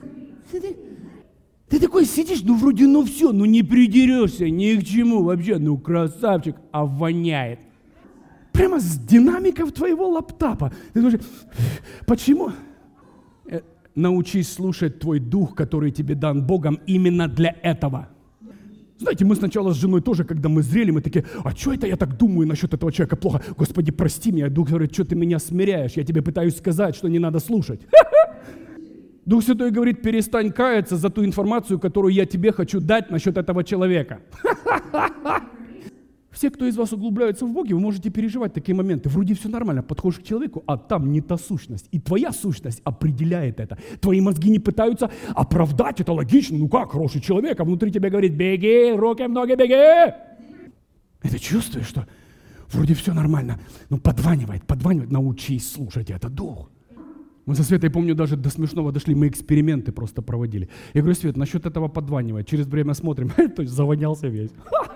Ты такой сидишь, вроде, все, не придерешься ни к чему вообще, красавчик, а воняет. Прямо с динамиков твоего лаптопа. Ты думаешь, почему? Научись слушать твой дух, который тебе дан Богом именно для этого. Знаете, мы сначала с женой тоже, когда мы зрели, мы такие, а что это я так думаю насчет этого человека плохо? Господи, прости меня. Дух говорит, что ты меня смиряешь? Я тебе пытаюсь сказать, что не надо слушать. Дух Святой говорит, перестань каяться за ту информацию, которую я тебе хочу дать насчет этого человека. Все, кто из вас углубляются в Боге, вы можете переживать такие моменты. Вроде все нормально, подходишь к человеку, а там не та сущность. И твоя сущность определяет это. Твои мозги не пытаются оправдать это логично. Как, хороший человек, а внутри тебя говорит, беги, руки, ноги, беги. И ты чувствуешь, что вроде все нормально, но подванивает, научись слушать этот дух. Мы со Светой, помню, даже до смешного дошли, мы эксперименты просто проводили. Я говорю: Свет, насчет этого подванивает, через время смотрим, то есть завонялся весь.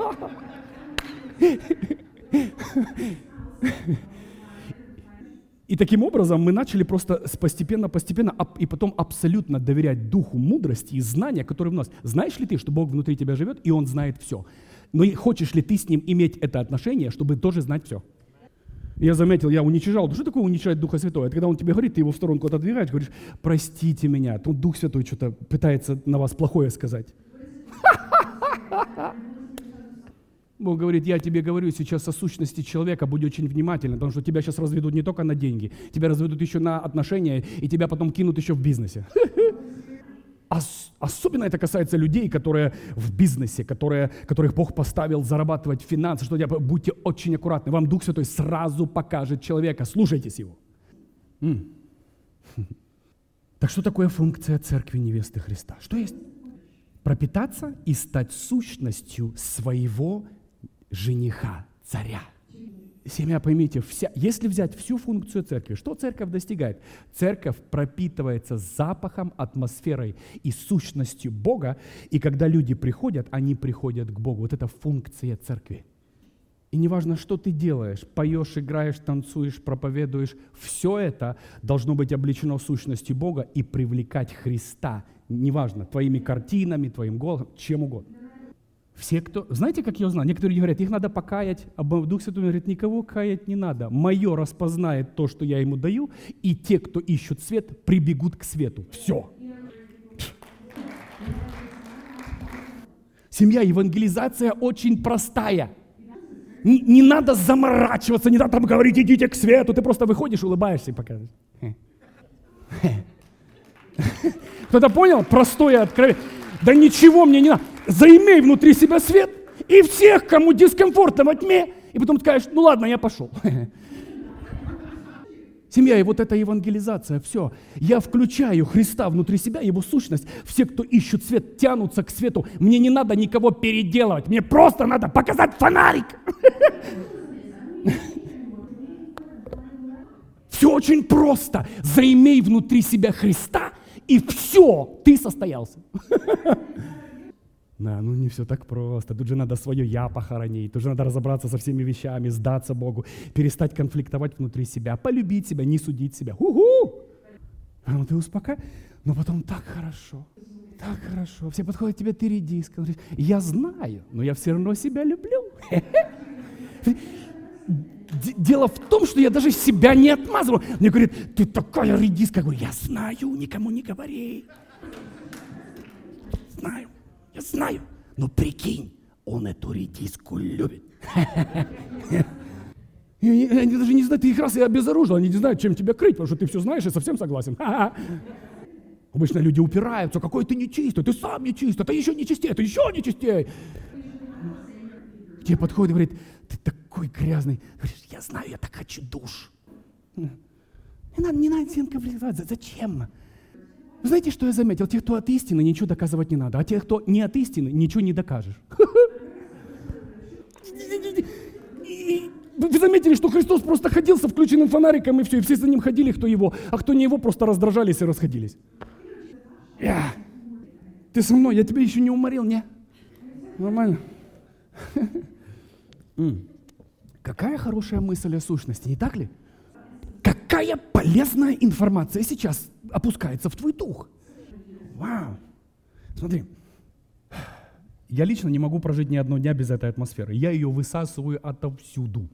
И таким образом мы начали просто постепенно, и потом абсолютно доверять духу мудрости и знания, которые в нас. Знаешь ли ты, что Бог внутри тебя живет, и Он знает все? Но хочешь ли ты с Ним иметь это отношение, чтобы тоже знать все? Я заметил, я уничижал. Что такое уничижать Духа Святого? Это когда Он тебе говорит, ты его в сторонку отодвигаешь, говоришь: простите меня. Тут Дух Святой что-то пытается на вас плохое сказать. Бог говорит: я тебе говорю сейчас о сущности человека, будь очень внимательным, потому что тебя сейчас разведут не только на деньги, тебя разведут еще на отношения, и тебя потом кинут еще в бизнесе. Особенно это касается людей, которые в бизнесе, которых Бог поставил зарабатывать финансы. Будьте очень аккуратны, вам Дух Святой сразу покажет человека, слушайтесь его. Так что такое функция церкви невесты Христа? Что есть? Пропитаться и стать сущностью своего жениха, царя. Семья, поймите, если взять всю функцию церкви, что церковь достигает? Церковь пропитывается запахом, атмосферой и сущностью Бога, и когда люди приходят, они приходят к Богу. Вот это функция церкви. И неважно, что ты делаешь, поешь, играешь, танцуешь, проповедуешь, все это должно быть облечено сущностью Бога и привлекать Христа. Неважно, твоими картинами, твоим голосом, чем угодно. Все, кто... Знаете, как я узнал? Некоторые люди говорят, их надо покаять, а Дух Святой говорит, никого каять не надо. Мое распознает то, что я ему даю, и те, кто ищут свет, прибегут к свету. Все. Семья, евангелизация очень простая. Не надо заморачиваться, не надо там говорить, идите к свету. Ты просто выходишь, улыбаешься и показываешь. Кто-то понял? Простое откровение. Да ничего мне не надо. Заимей внутри себя свет, и всех, кому дискомфортно во тьме, и потом скажешь, ну ладно, я пошел. Семья, и вот эта евангелизация, все. Я включаю Христа внутри себя, Его сущность. Все, кто ищут свет, тянутся к свету. Мне не надо никого переделывать, мне просто надо показать фонарик. Все очень просто. Заимей внутри себя Христа, и все, ты состоялся. Да, ну не все так просто. Тут же надо свое «я» похоронить, тут же надо разобраться со всеми вещами, сдаться Богу, перестать конфликтовать внутри себя, полюбить себя, не судить себя. Ху-ху! Ну ты успокаивай, но потом так хорошо. Все подходят к тебе, ты редис, говоришь, я знаю, но я все равно себя люблю. Дело в том, что я даже себя не отмазываю. Мне говорят, ты такая редиска. Я говорю, я знаю, никому не говори. Я знаю, но прикинь, он эту редиску любит. Они даже не знают, ты их раз и обезоружил, они не знают, чем тебя крыть, потому что ты все знаешь и совсем согласен. Обычно люди упираются, какой ты нечистый, ты сам нечистый, ты еще нечистее, ты еще нечистее. Тебе подходит и говорит, ты такой грязный. Говоришь, я знаю, я так хочу душ. Не надо всем конфликтовать, зачем? Знаете, что я заметил? Тех, кто от истины, ничего доказывать не надо, а тех, кто не от истины, ничего не докажешь. Вы заметили, что Христос просто ходил со включенным фонариком, и все за ним ходили, кто его, а кто не его, просто раздражались и расходились. Ты со мной, я тебя еще не уморил, не? Нормально? Какая хорошая мысль о сущности, не так ли? Какая полезная информация сейчас опускается в твой дух. Вау. Смотри, я лично не могу прожить ни одного дня без этой атмосферы. Я ее высасываю отовсюду.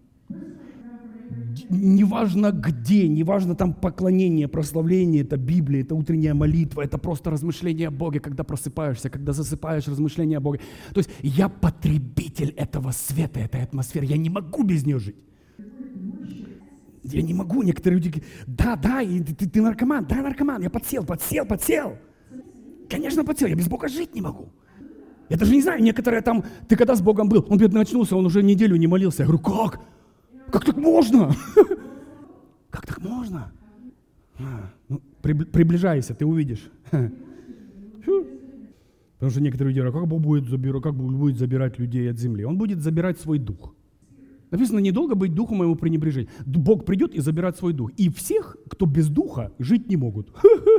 Неважно где, неважно там поклонение, прославление, это Библия, это утренняя молитва, это просто размышление о Боге, когда просыпаешься, когда засыпаешь, размышление о Боге. То есть я потребитель этого света, этой атмосферы, я не могу без нее жить. Я не могу, некоторые люди говорят, да, и ты наркоман, да, наркоман, я подсел. Конечно, подсел, я без Бога жить не могу. Я даже не знаю, некоторые там, ты когда с Богом был, он бедный очнулся, он уже неделю не молился. Я говорю, как? Как так можно? Как так можно? Приближайся, ты увидишь. Потому что некоторые люди говорят, как Бог будет забирать людей от земли? Он будет забирать свой дух. Написано, недолго быть духу моему пренебрежить. Бог придет и забирает свой дух. И всех, кто без духа, жить не могут.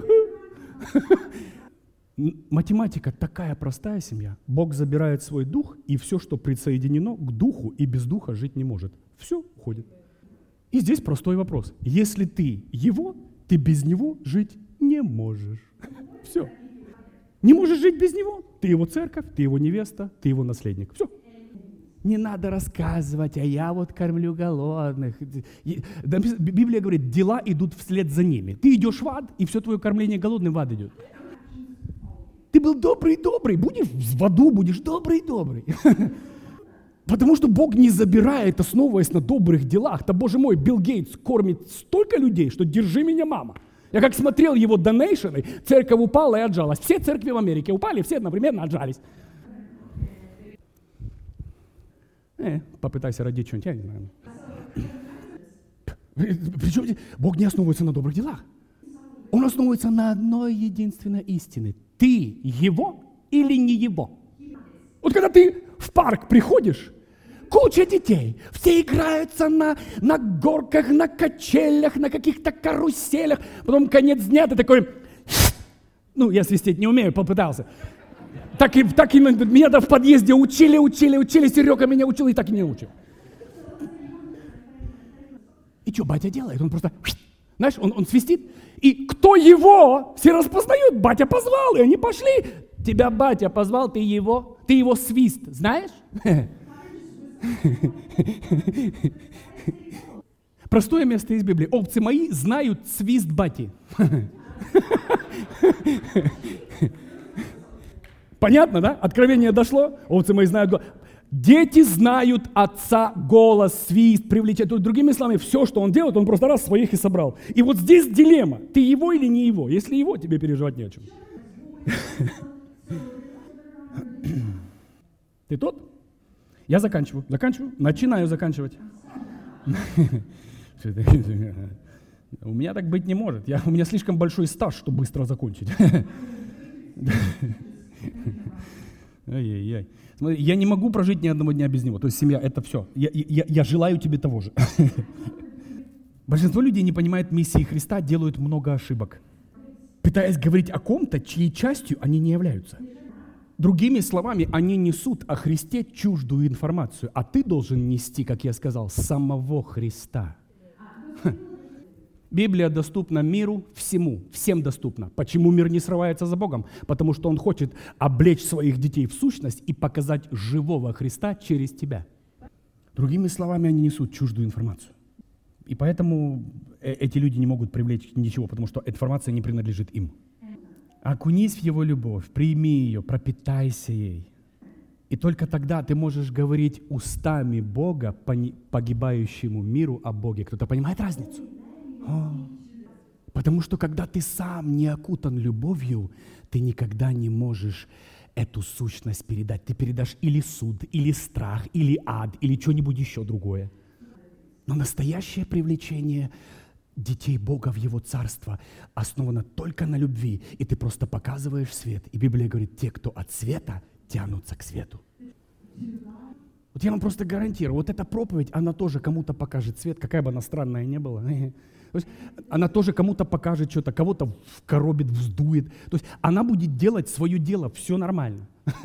Математика такая простая, семья. Бог забирает свой дух, и все, что присоединено к духу и без духа, жить не может. Все уходит. И здесь простой вопрос. Если ты его, ты без него жить не можешь. Все. Не можешь жить без него. Ты его церковь, ты его невеста, ты его наследник. Все. Не надо рассказывать, а я вот кормлю голодных. Библия говорит, дела идут вслед за ними. Ты идешь в ад, и все твое кормление голодным в ад идет. Ты был добрый-добрый, будешь в аду, будешь добрый-добрый. Потому что Бог не забирает, основываясь на добрых делах. Да, Боже мой, Билл Гейтс кормит столько людей, что держи меня, мама. Я как смотрел его донейшены, церковь упала и отжалась. Все церкви в Америке упали, все одновременно отжались. Попытайся родить что-нибудь, я не знаю. Причем Бог не основывается на добрых делах. Он основывается на одной единственной истине. Ты его или не его? Вот когда ты в парк приходишь, куча детей, все играются на горках, на качелях, на каких-то каруселях, потом конец дня ты такой, я свистеть не умею, попытался. Так и меня в подъезде учили, Серега меня учил и так и не учил. И что батя делает? Он просто, знаешь, он свистит, и кто его? Все распознают, батя позвал, и они пошли. Тебя батя позвал, ты его свист, знаешь? Простое место из Библии. Овцы мои знают свист бати. Понятно, да? Откровение дошло. Овцы мои знают голос. Дети знают отца голос, свист, привлечение. То есть, другими словами, все, что он делает, он просто раз своих и собрал. И вот здесь дилемма. Ты его или не его? Если его, тебе переживать не о чем. Ты тот? Я заканчиваю. Начинаю заканчивать. У меня так быть не может. У меня слишком большой стаж, чтобы быстро закончить. Ай-яй-яй. Смотри, я не могу прожить ни одного дня без него. То есть семья — это все. Я желаю тебе того же. Большинство людей не понимает миссии Христа, делают много ошибок, пытаясь говорить о ком-то, чьей частью они не являются. Другими словами, они несут о Христе чуждую информацию, а ты должен нести, как я сказал, самого Христа. Библия доступна миру всему, всем доступна. Почему мир не срывается за Богом? Потому что он хочет облечь своих детей в сущность и показать живого Христа через тебя. Другими словами, они несут чуждую информацию. И поэтому эти люди не могут привлечь ничего, потому что информация не принадлежит им. Окунись в Его любовь, прими ее, пропитайся ей. И только тогда ты можешь говорить устами Бога погибающему миру о Боге. Кто-то понимает разницу? Потому что когда ты сам не окутан любовью, ты никогда не можешь эту сущность передать. Ты передашь или суд, или страх, или ад, или что-нибудь еще другое. Но настоящее привлечение детей Бога в Его Царство основано только на любви, и ты просто показываешь свет. И Библия говорит, те, кто от света, тянутся к свету. Вот я вам просто гарантирую, вот эта проповедь, она тоже кому-то покажет свет, какая бы она странная ни была. То есть она тоже кому-то покажет что-то, кого-то вкоробит, вздует. То есть она будет делать свое дело, все нормально.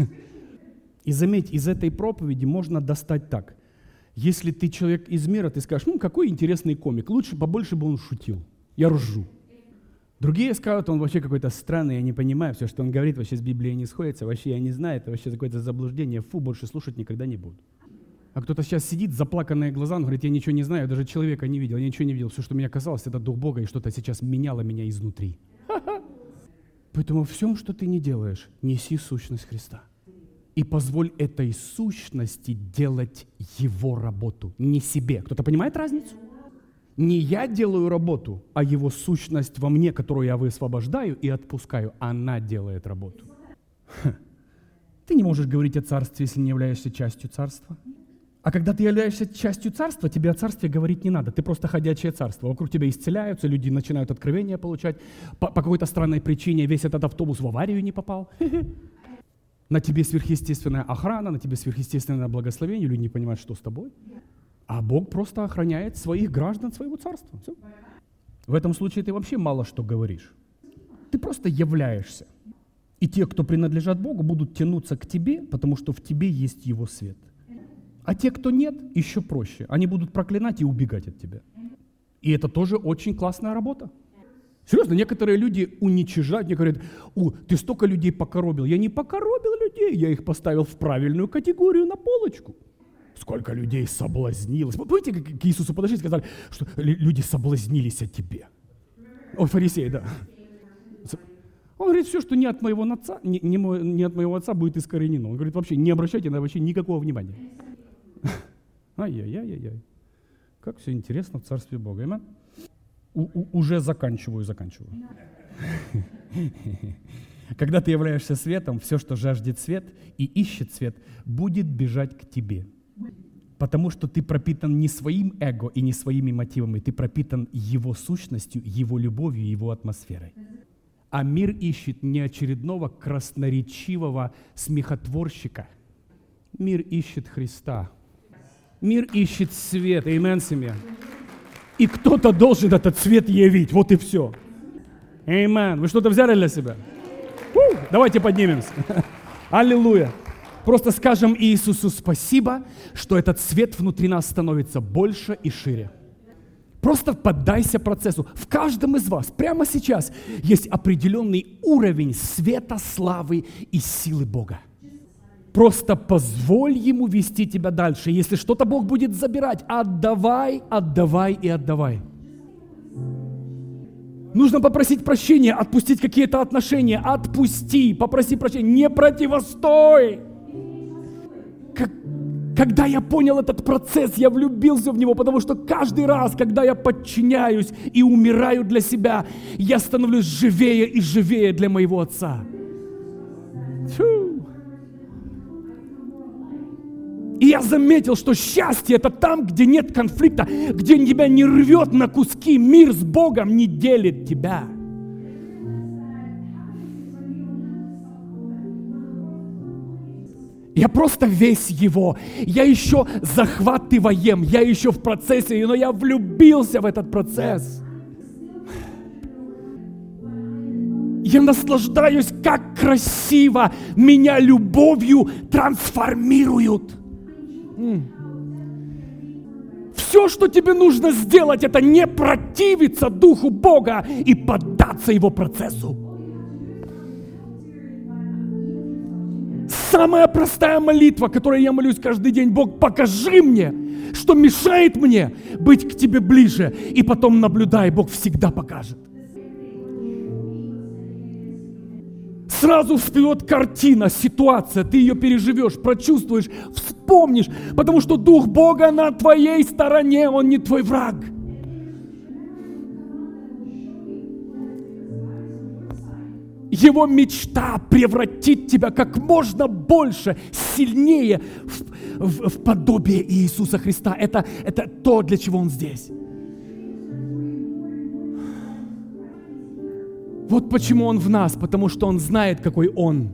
И заметь, из этой проповеди можно достать так. Если ты человек из мира, ты скажешь, какой интересный комик, лучше побольше бы он шутил. Я ржу. Другие скажут, он вообще какой-то странный, я не понимаю, все, что он говорит, вообще с Библией не сходится, вообще я не знаю, это вообще какое-то заблуждение, больше слушать никогда не буду. А кто-то сейчас сидит, заплаканные глаза, он говорит, я ничего не знаю, я даже человека не видел, я ничего не видел, все, что меня касалось, это Дух Бога, и что-то сейчас меняло меня изнутри. Поэтому в всем, что ты не делаешь, неси сущность Христа. И позволь этой сущности делать Его работу, не себе. Кто-то понимает разницу? Не я делаю работу, а Его сущность во мне, которую я высвобождаю и отпускаю, она делает работу. Ты не можешь говорить о царстве, если не являешься частью царства. А когда ты являешься частью царства, тебе о царстве говорить не надо. Ты просто ходячее царство. Вокруг тебя исцеляются, люди начинают откровения получать. По какой-то странной причине весь этот автобус в аварию не попал. На тебе сверхъестественная охрана, на тебе сверхъестественное благословение. Люди не понимают, что с тобой. А Бог просто охраняет своих граждан своего царства. Все. В этом случае ты вообще мало что говоришь. Ты просто являешься. И те, кто принадлежат Богу, будут тянуться к тебе, потому что в тебе есть Его свет. А те, кто нет, еще проще. Они будут проклинать и убегать от тебя. И это тоже очень классная работа. Серьезно, некоторые люди уничижают, мне говорят: ты столько людей покоробил. Я не покоробил людей, я их поставил в правильную категорию на полочку. Сколько людей соблазнилось. Вот помните, как к Иисусу подошли и сказали, что люди соблазнились о тебе? О, фарисей, да. Он говорит, все, что не от моего отца, не от моего отца, будет искоренено. Он говорит, вообще не обращайте на вообще никакого внимания. Ай-яй-яй-яй. Как все интересно в Царстве Бога. Аминь. Уже заканчиваю. Когда ты являешься светом, все, что жаждет свет и ищет свет, будет бежать к тебе. Потому что ты пропитан не своим эго и не своими мотивами, ты пропитан Его сущностью, Его любовью, Его атмосферой. А мир ищет не очередного красноречивого смехотворщика. Мир ищет Христа. Мир ищет свет. Аминь, семья. И кто-то должен этот свет явить. Вот и все. Аминь. Вы что-то взяли для себя? Давайте поднимемся. Аллилуйя. Просто скажем Иисусу спасибо, что этот свет внутри нас становится больше и шире. Просто поддайся процессу. В каждом из вас прямо сейчас есть определенный уровень света, славы и силы Бога. Просто позволь Ему вести тебя дальше. Если что-то Бог будет забирать, отдавай, отдавай и отдавай. Нужно попросить прощения, отпустить какие-то отношения. Отпусти, попроси прощения, не противостой. Когда я понял этот процесс, я влюбился в него, потому что каждый раз, когда я подчиняюсь и умираю для себя, я становлюсь живее и живее для моего Отца. И я заметил, что счастье — это там, где нет конфликта, где тебя не рвет на куски, мир с Богом не делит тебя. Я просто весь Его. Я еще захватываем, я еще в процессе, но я влюбился в этот процесс. Я наслаждаюсь, как красиво меня любовью трансформируют. Все, что тебе нужно сделать, это не противиться Духу Бога и поддаться Его процессу. Самая простая молитва, которой я молюсь каждый день: Бог, покажи мне, что мешает мне быть к Тебе ближе, и потом наблюдай, Бог всегда покажет. Сразу всплывет картина, ситуация, ты ее переживешь, прочувствуешь, вспомнишь, потому что Дух Бога на твоей стороне, Он не твой враг. Его мечта превратить тебя как можно больше, сильнее в подобие Иисуса Христа. Это то, для чего Он здесь. Вот почему Он в нас, потому что Он знает, какой Он.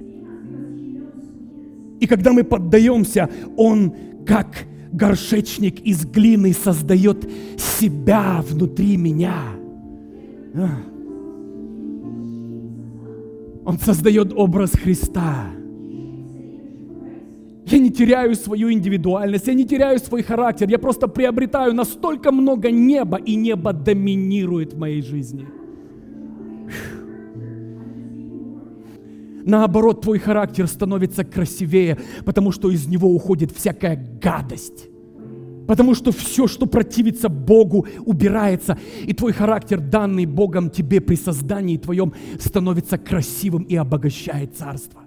И когда мы поддаемся, Он, как горшечник из глины, создает себя внутри меня. Он создает образ Христа. Я не теряю свою индивидуальность, я не теряю свой характер, я просто приобретаю настолько много неба, и небо доминирует в моей жизни. Наоборот, твой характер становится красивее, потому что из него уходит всякая гадость. Потому что все, что противится Богу, убирается, и твой характер, данный Богом тебе при создании твоем, становится красивым и обогащает царство.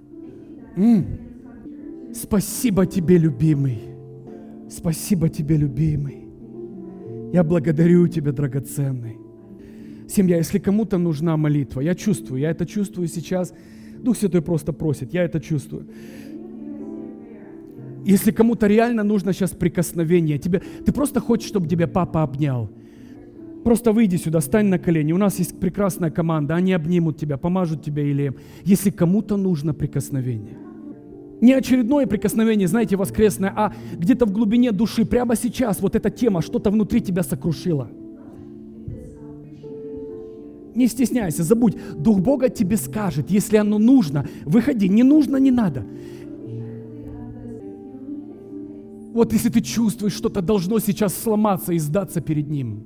Спасибо тебе, любимый. Спасибо тебе, любимый. Я благодарю тебя, драгоценный. Семья, если кому-то нужна молитва, я это чувствую сейчас. Дух Святой просто просит, я это чувствую. Если кому-то реально нужно сейчас прикосновение, ты просто хочешь, чтобы тебя папа обнял, просто выйди сюда, стань на колени. У нас есть прекрасная команда, они обнимут тебя, помажут тебя елеем. Если кому-то нужно прикосновение, Не очередное прикосновение, знаете, воскресное, а где-то в глубине души, прямо сейчас, вот эта тема, что-то внутри тебя сокрушила. Не стесняйся, забудь. Дух Бога тебе скажет, если оно нужно, выходи. Не нужно, не надо. Вот если ты чувствуешь, что-то должно сейчас сломаться и сдаться перед Ним.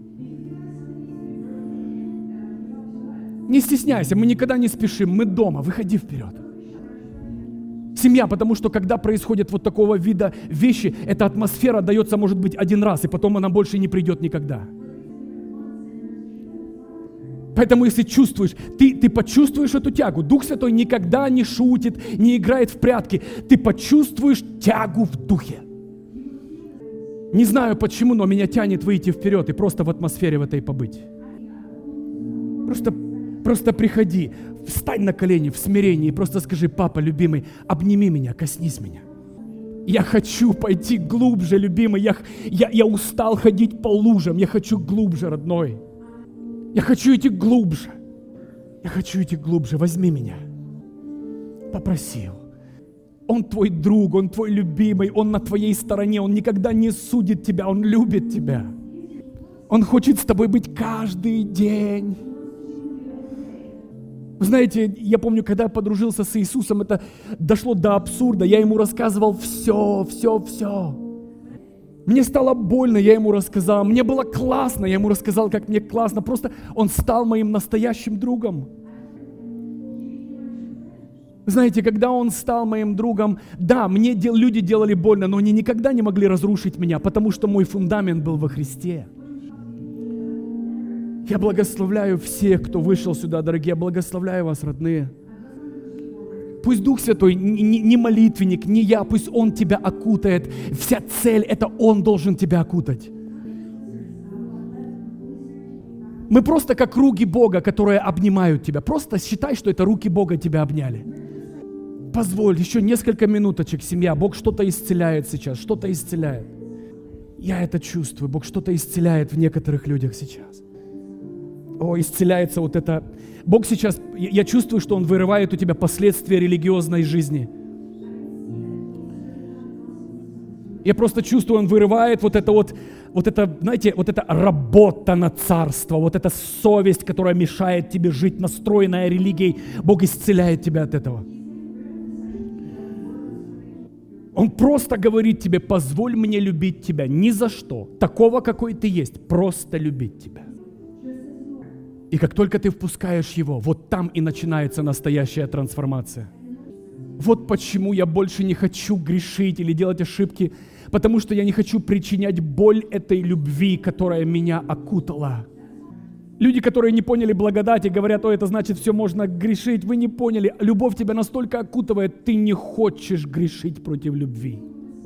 Не стесняйся, мы никогда не спешим, мы дома, выходи вперед. Семья, потому что когда происходит вот такого вида вещи, эта атмосфера дается, может быть, один раз, и потом она больше не придет никогда. Поэтому, если чувствуешь, ты почувствуешь эту тягу. Дух Святой никогда не шутит, не играет в прятки. Ты почувствуешь тягу в духе. Не знаю почему, но меня тянет выйти вперед и просто в атмосфере в этой побыть. Просто приходи, встань на колени в смирении и просто скажи: папа, любимый, обними меня, коснись меня. Я хочу пойти глубже, любимый. Я устал ходить по лужам. Я хочу глубже, родной. Я хочу идти глубже. Я хочу идти глубже. Возьми меня. Попросил. Он твой друг, Он твой любимый, Он на твоей стороне. Он никогда не судит тебя, Он любит тебя. Он хочет с тобой быть каждый день. Вы знаете, я помню, когда я подружился с Иисусом, это дошло до абсурда. Я Ему рассказывал все. Мне стало больно, я Ему рассказал. Мне было классно, я Ему рассказал, как мне классно. Просто Он стал моим настоящим другом. Знаете, когда Он стал моим другом, да, мне люди делали больно, но они никогда не могли разрушить меня, потому что мой фундамент был во Христе. Я благословляю всех, кто вышел сюда, дорогие. Я благословляю вас, родные. Пусть Дух Святой, не молитвенник, не я, пусть Он тебя окутает. Вся цель – это Он должен тебя окутать. Мы просто как руки Бога, которые обнимают тебя. Просто считай, что это руки Бога тебя обняли. Позволь, еще несколько минуточек, семья. Бог что-то исцеляет сейчас, что-то исцеляет. Я это чувствую. Бог что-то исцеляет в некоторых людях сейчас. Исцеляется вот это. Бог сейчас, я чувствую, что Он вырывает у тебя последствия религиозной жизни. Я просто чувствую, Он вырывает вот это, знаете, вот эта работа на царство, вот эта совесть, которая мешает тебе жить, настроенная религией. Бог исцеляет тебя от этого. Он просто говорит тебе: позволь мне любить тебя ни за что, такого, какой ты есть, просто любить тебя. И как только ты впускаешь Его, вот там и начинается настоящая трансформация. Вот почему я больше не хочу грешить или делать ошибки, потому что я не хочу причинять боль этой любви, которая меня окутала. Люди, которые не поняли благодати, говорят: это значит, все можно грешить. Вы не поняли, любовь тебя настолько окутывает, ты не хочешь грешить против любви.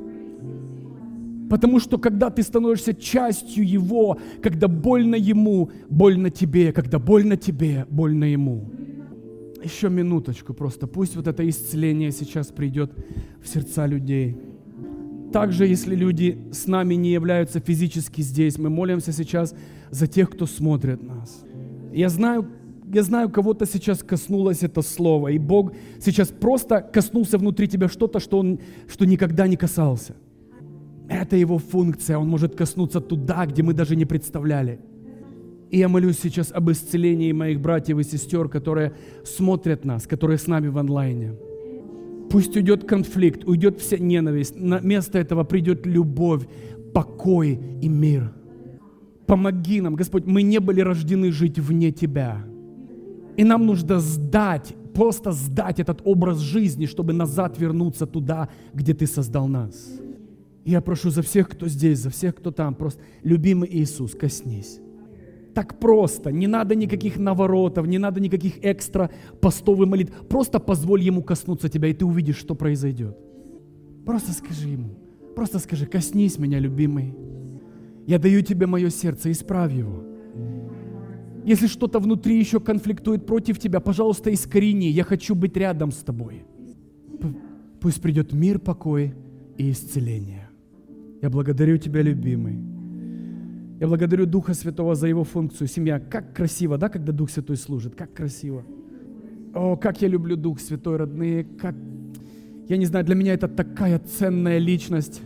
Потому что когда ты становишься частью Его, когда больно Ему, больно тебе, когда больно тебе, больно Ему. Еще минуточку просто, пусть вот это исцеление сейчас придет в сердца людей. Также, если люди с нами не являются физически здесь, мы молимся сейчас за тех, кто смотрит нас. Я знаю, кого-то сейчас коснулось это слово, и Бог сейчас просто коснулся внутри тебя что-то, что никогда не касался. Это Его функция, Он может коснуться туда, где мы даже не представляли. И я молюсь сейчас об исцелении моих братьев и сестер, которые смотрят нас, которые с нами в онлайне. Пусть уйдет конфликт, уйдет вся ненависть, на место этого придет любовь, покой и мир. Помоги нам, Господь, мы не были рождены жить вне Тебя. И нам нужно просто сдать этот образ жизни, чтобы назад вернуться туда, где Ты создал нас. Я прошу за всех, кто здесь, за всех, кто там, просто, любимый Иисус, коснись. Так просто, не надо никаких наворотов, не надо никаких экстра постов и молитв. Просто позволь Ему коснуться тебя, и ты увидишь, что произойдет. Просто скажи Ему, просто скажи: коснись меня, любимый. Я даю тебе мое сердце, исправь его. Если что-то внутри еще конфликтует против тебя, пожалуйста, искорени. Я хочу быть рядом с тобой. Пусть придет мир, покой и исцеление. Я благодарю Тебя, любимый. Я благодарю Духа Святого за Его функцию. Семья, как красиво, да, когда Дух Святой служит? Как красиво. Как я люблю Дух Святой, родные. Я не знаю, для меня это такая ценная личность.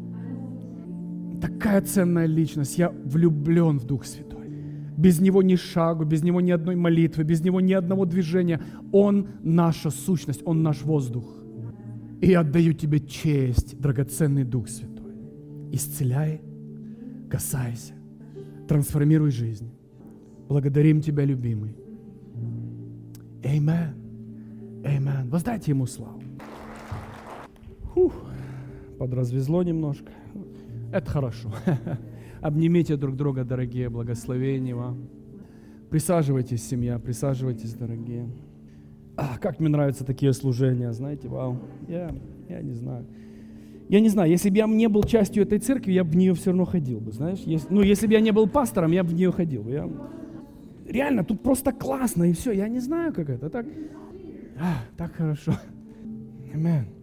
Такая ценная личность. Я влюблен в Дух Святой. Без Него ни шагу, без Него ни одной молитвы, без Него ни одного движения. Он наша сущность, Он наш воздух. И я отдаю Тебе честь, драгоценный Дух Святой. Исцеляй, касайся, трансформируй жизнь. Благодарим Тебя, любимый. Аминь. Аминь. Воздайте Ему славу. Подразвезло немножко. Это хорошо. Обнимите друг друга, дорогие, благословения вам. Присаживайтесь, семья, присаживайтесь, дорогие. Как мне нравятся такие служения, знаете, вау. Я не знаю. Я не знаю, если бы я не был частью этой церкви, я бы в нее все равно ходил бы, знаешь. Если бы я не был пастором, я бы в нее ходил бы. Реально, тут просто классно, и все. Я не знаю, как это. Так хорошо. Аминь.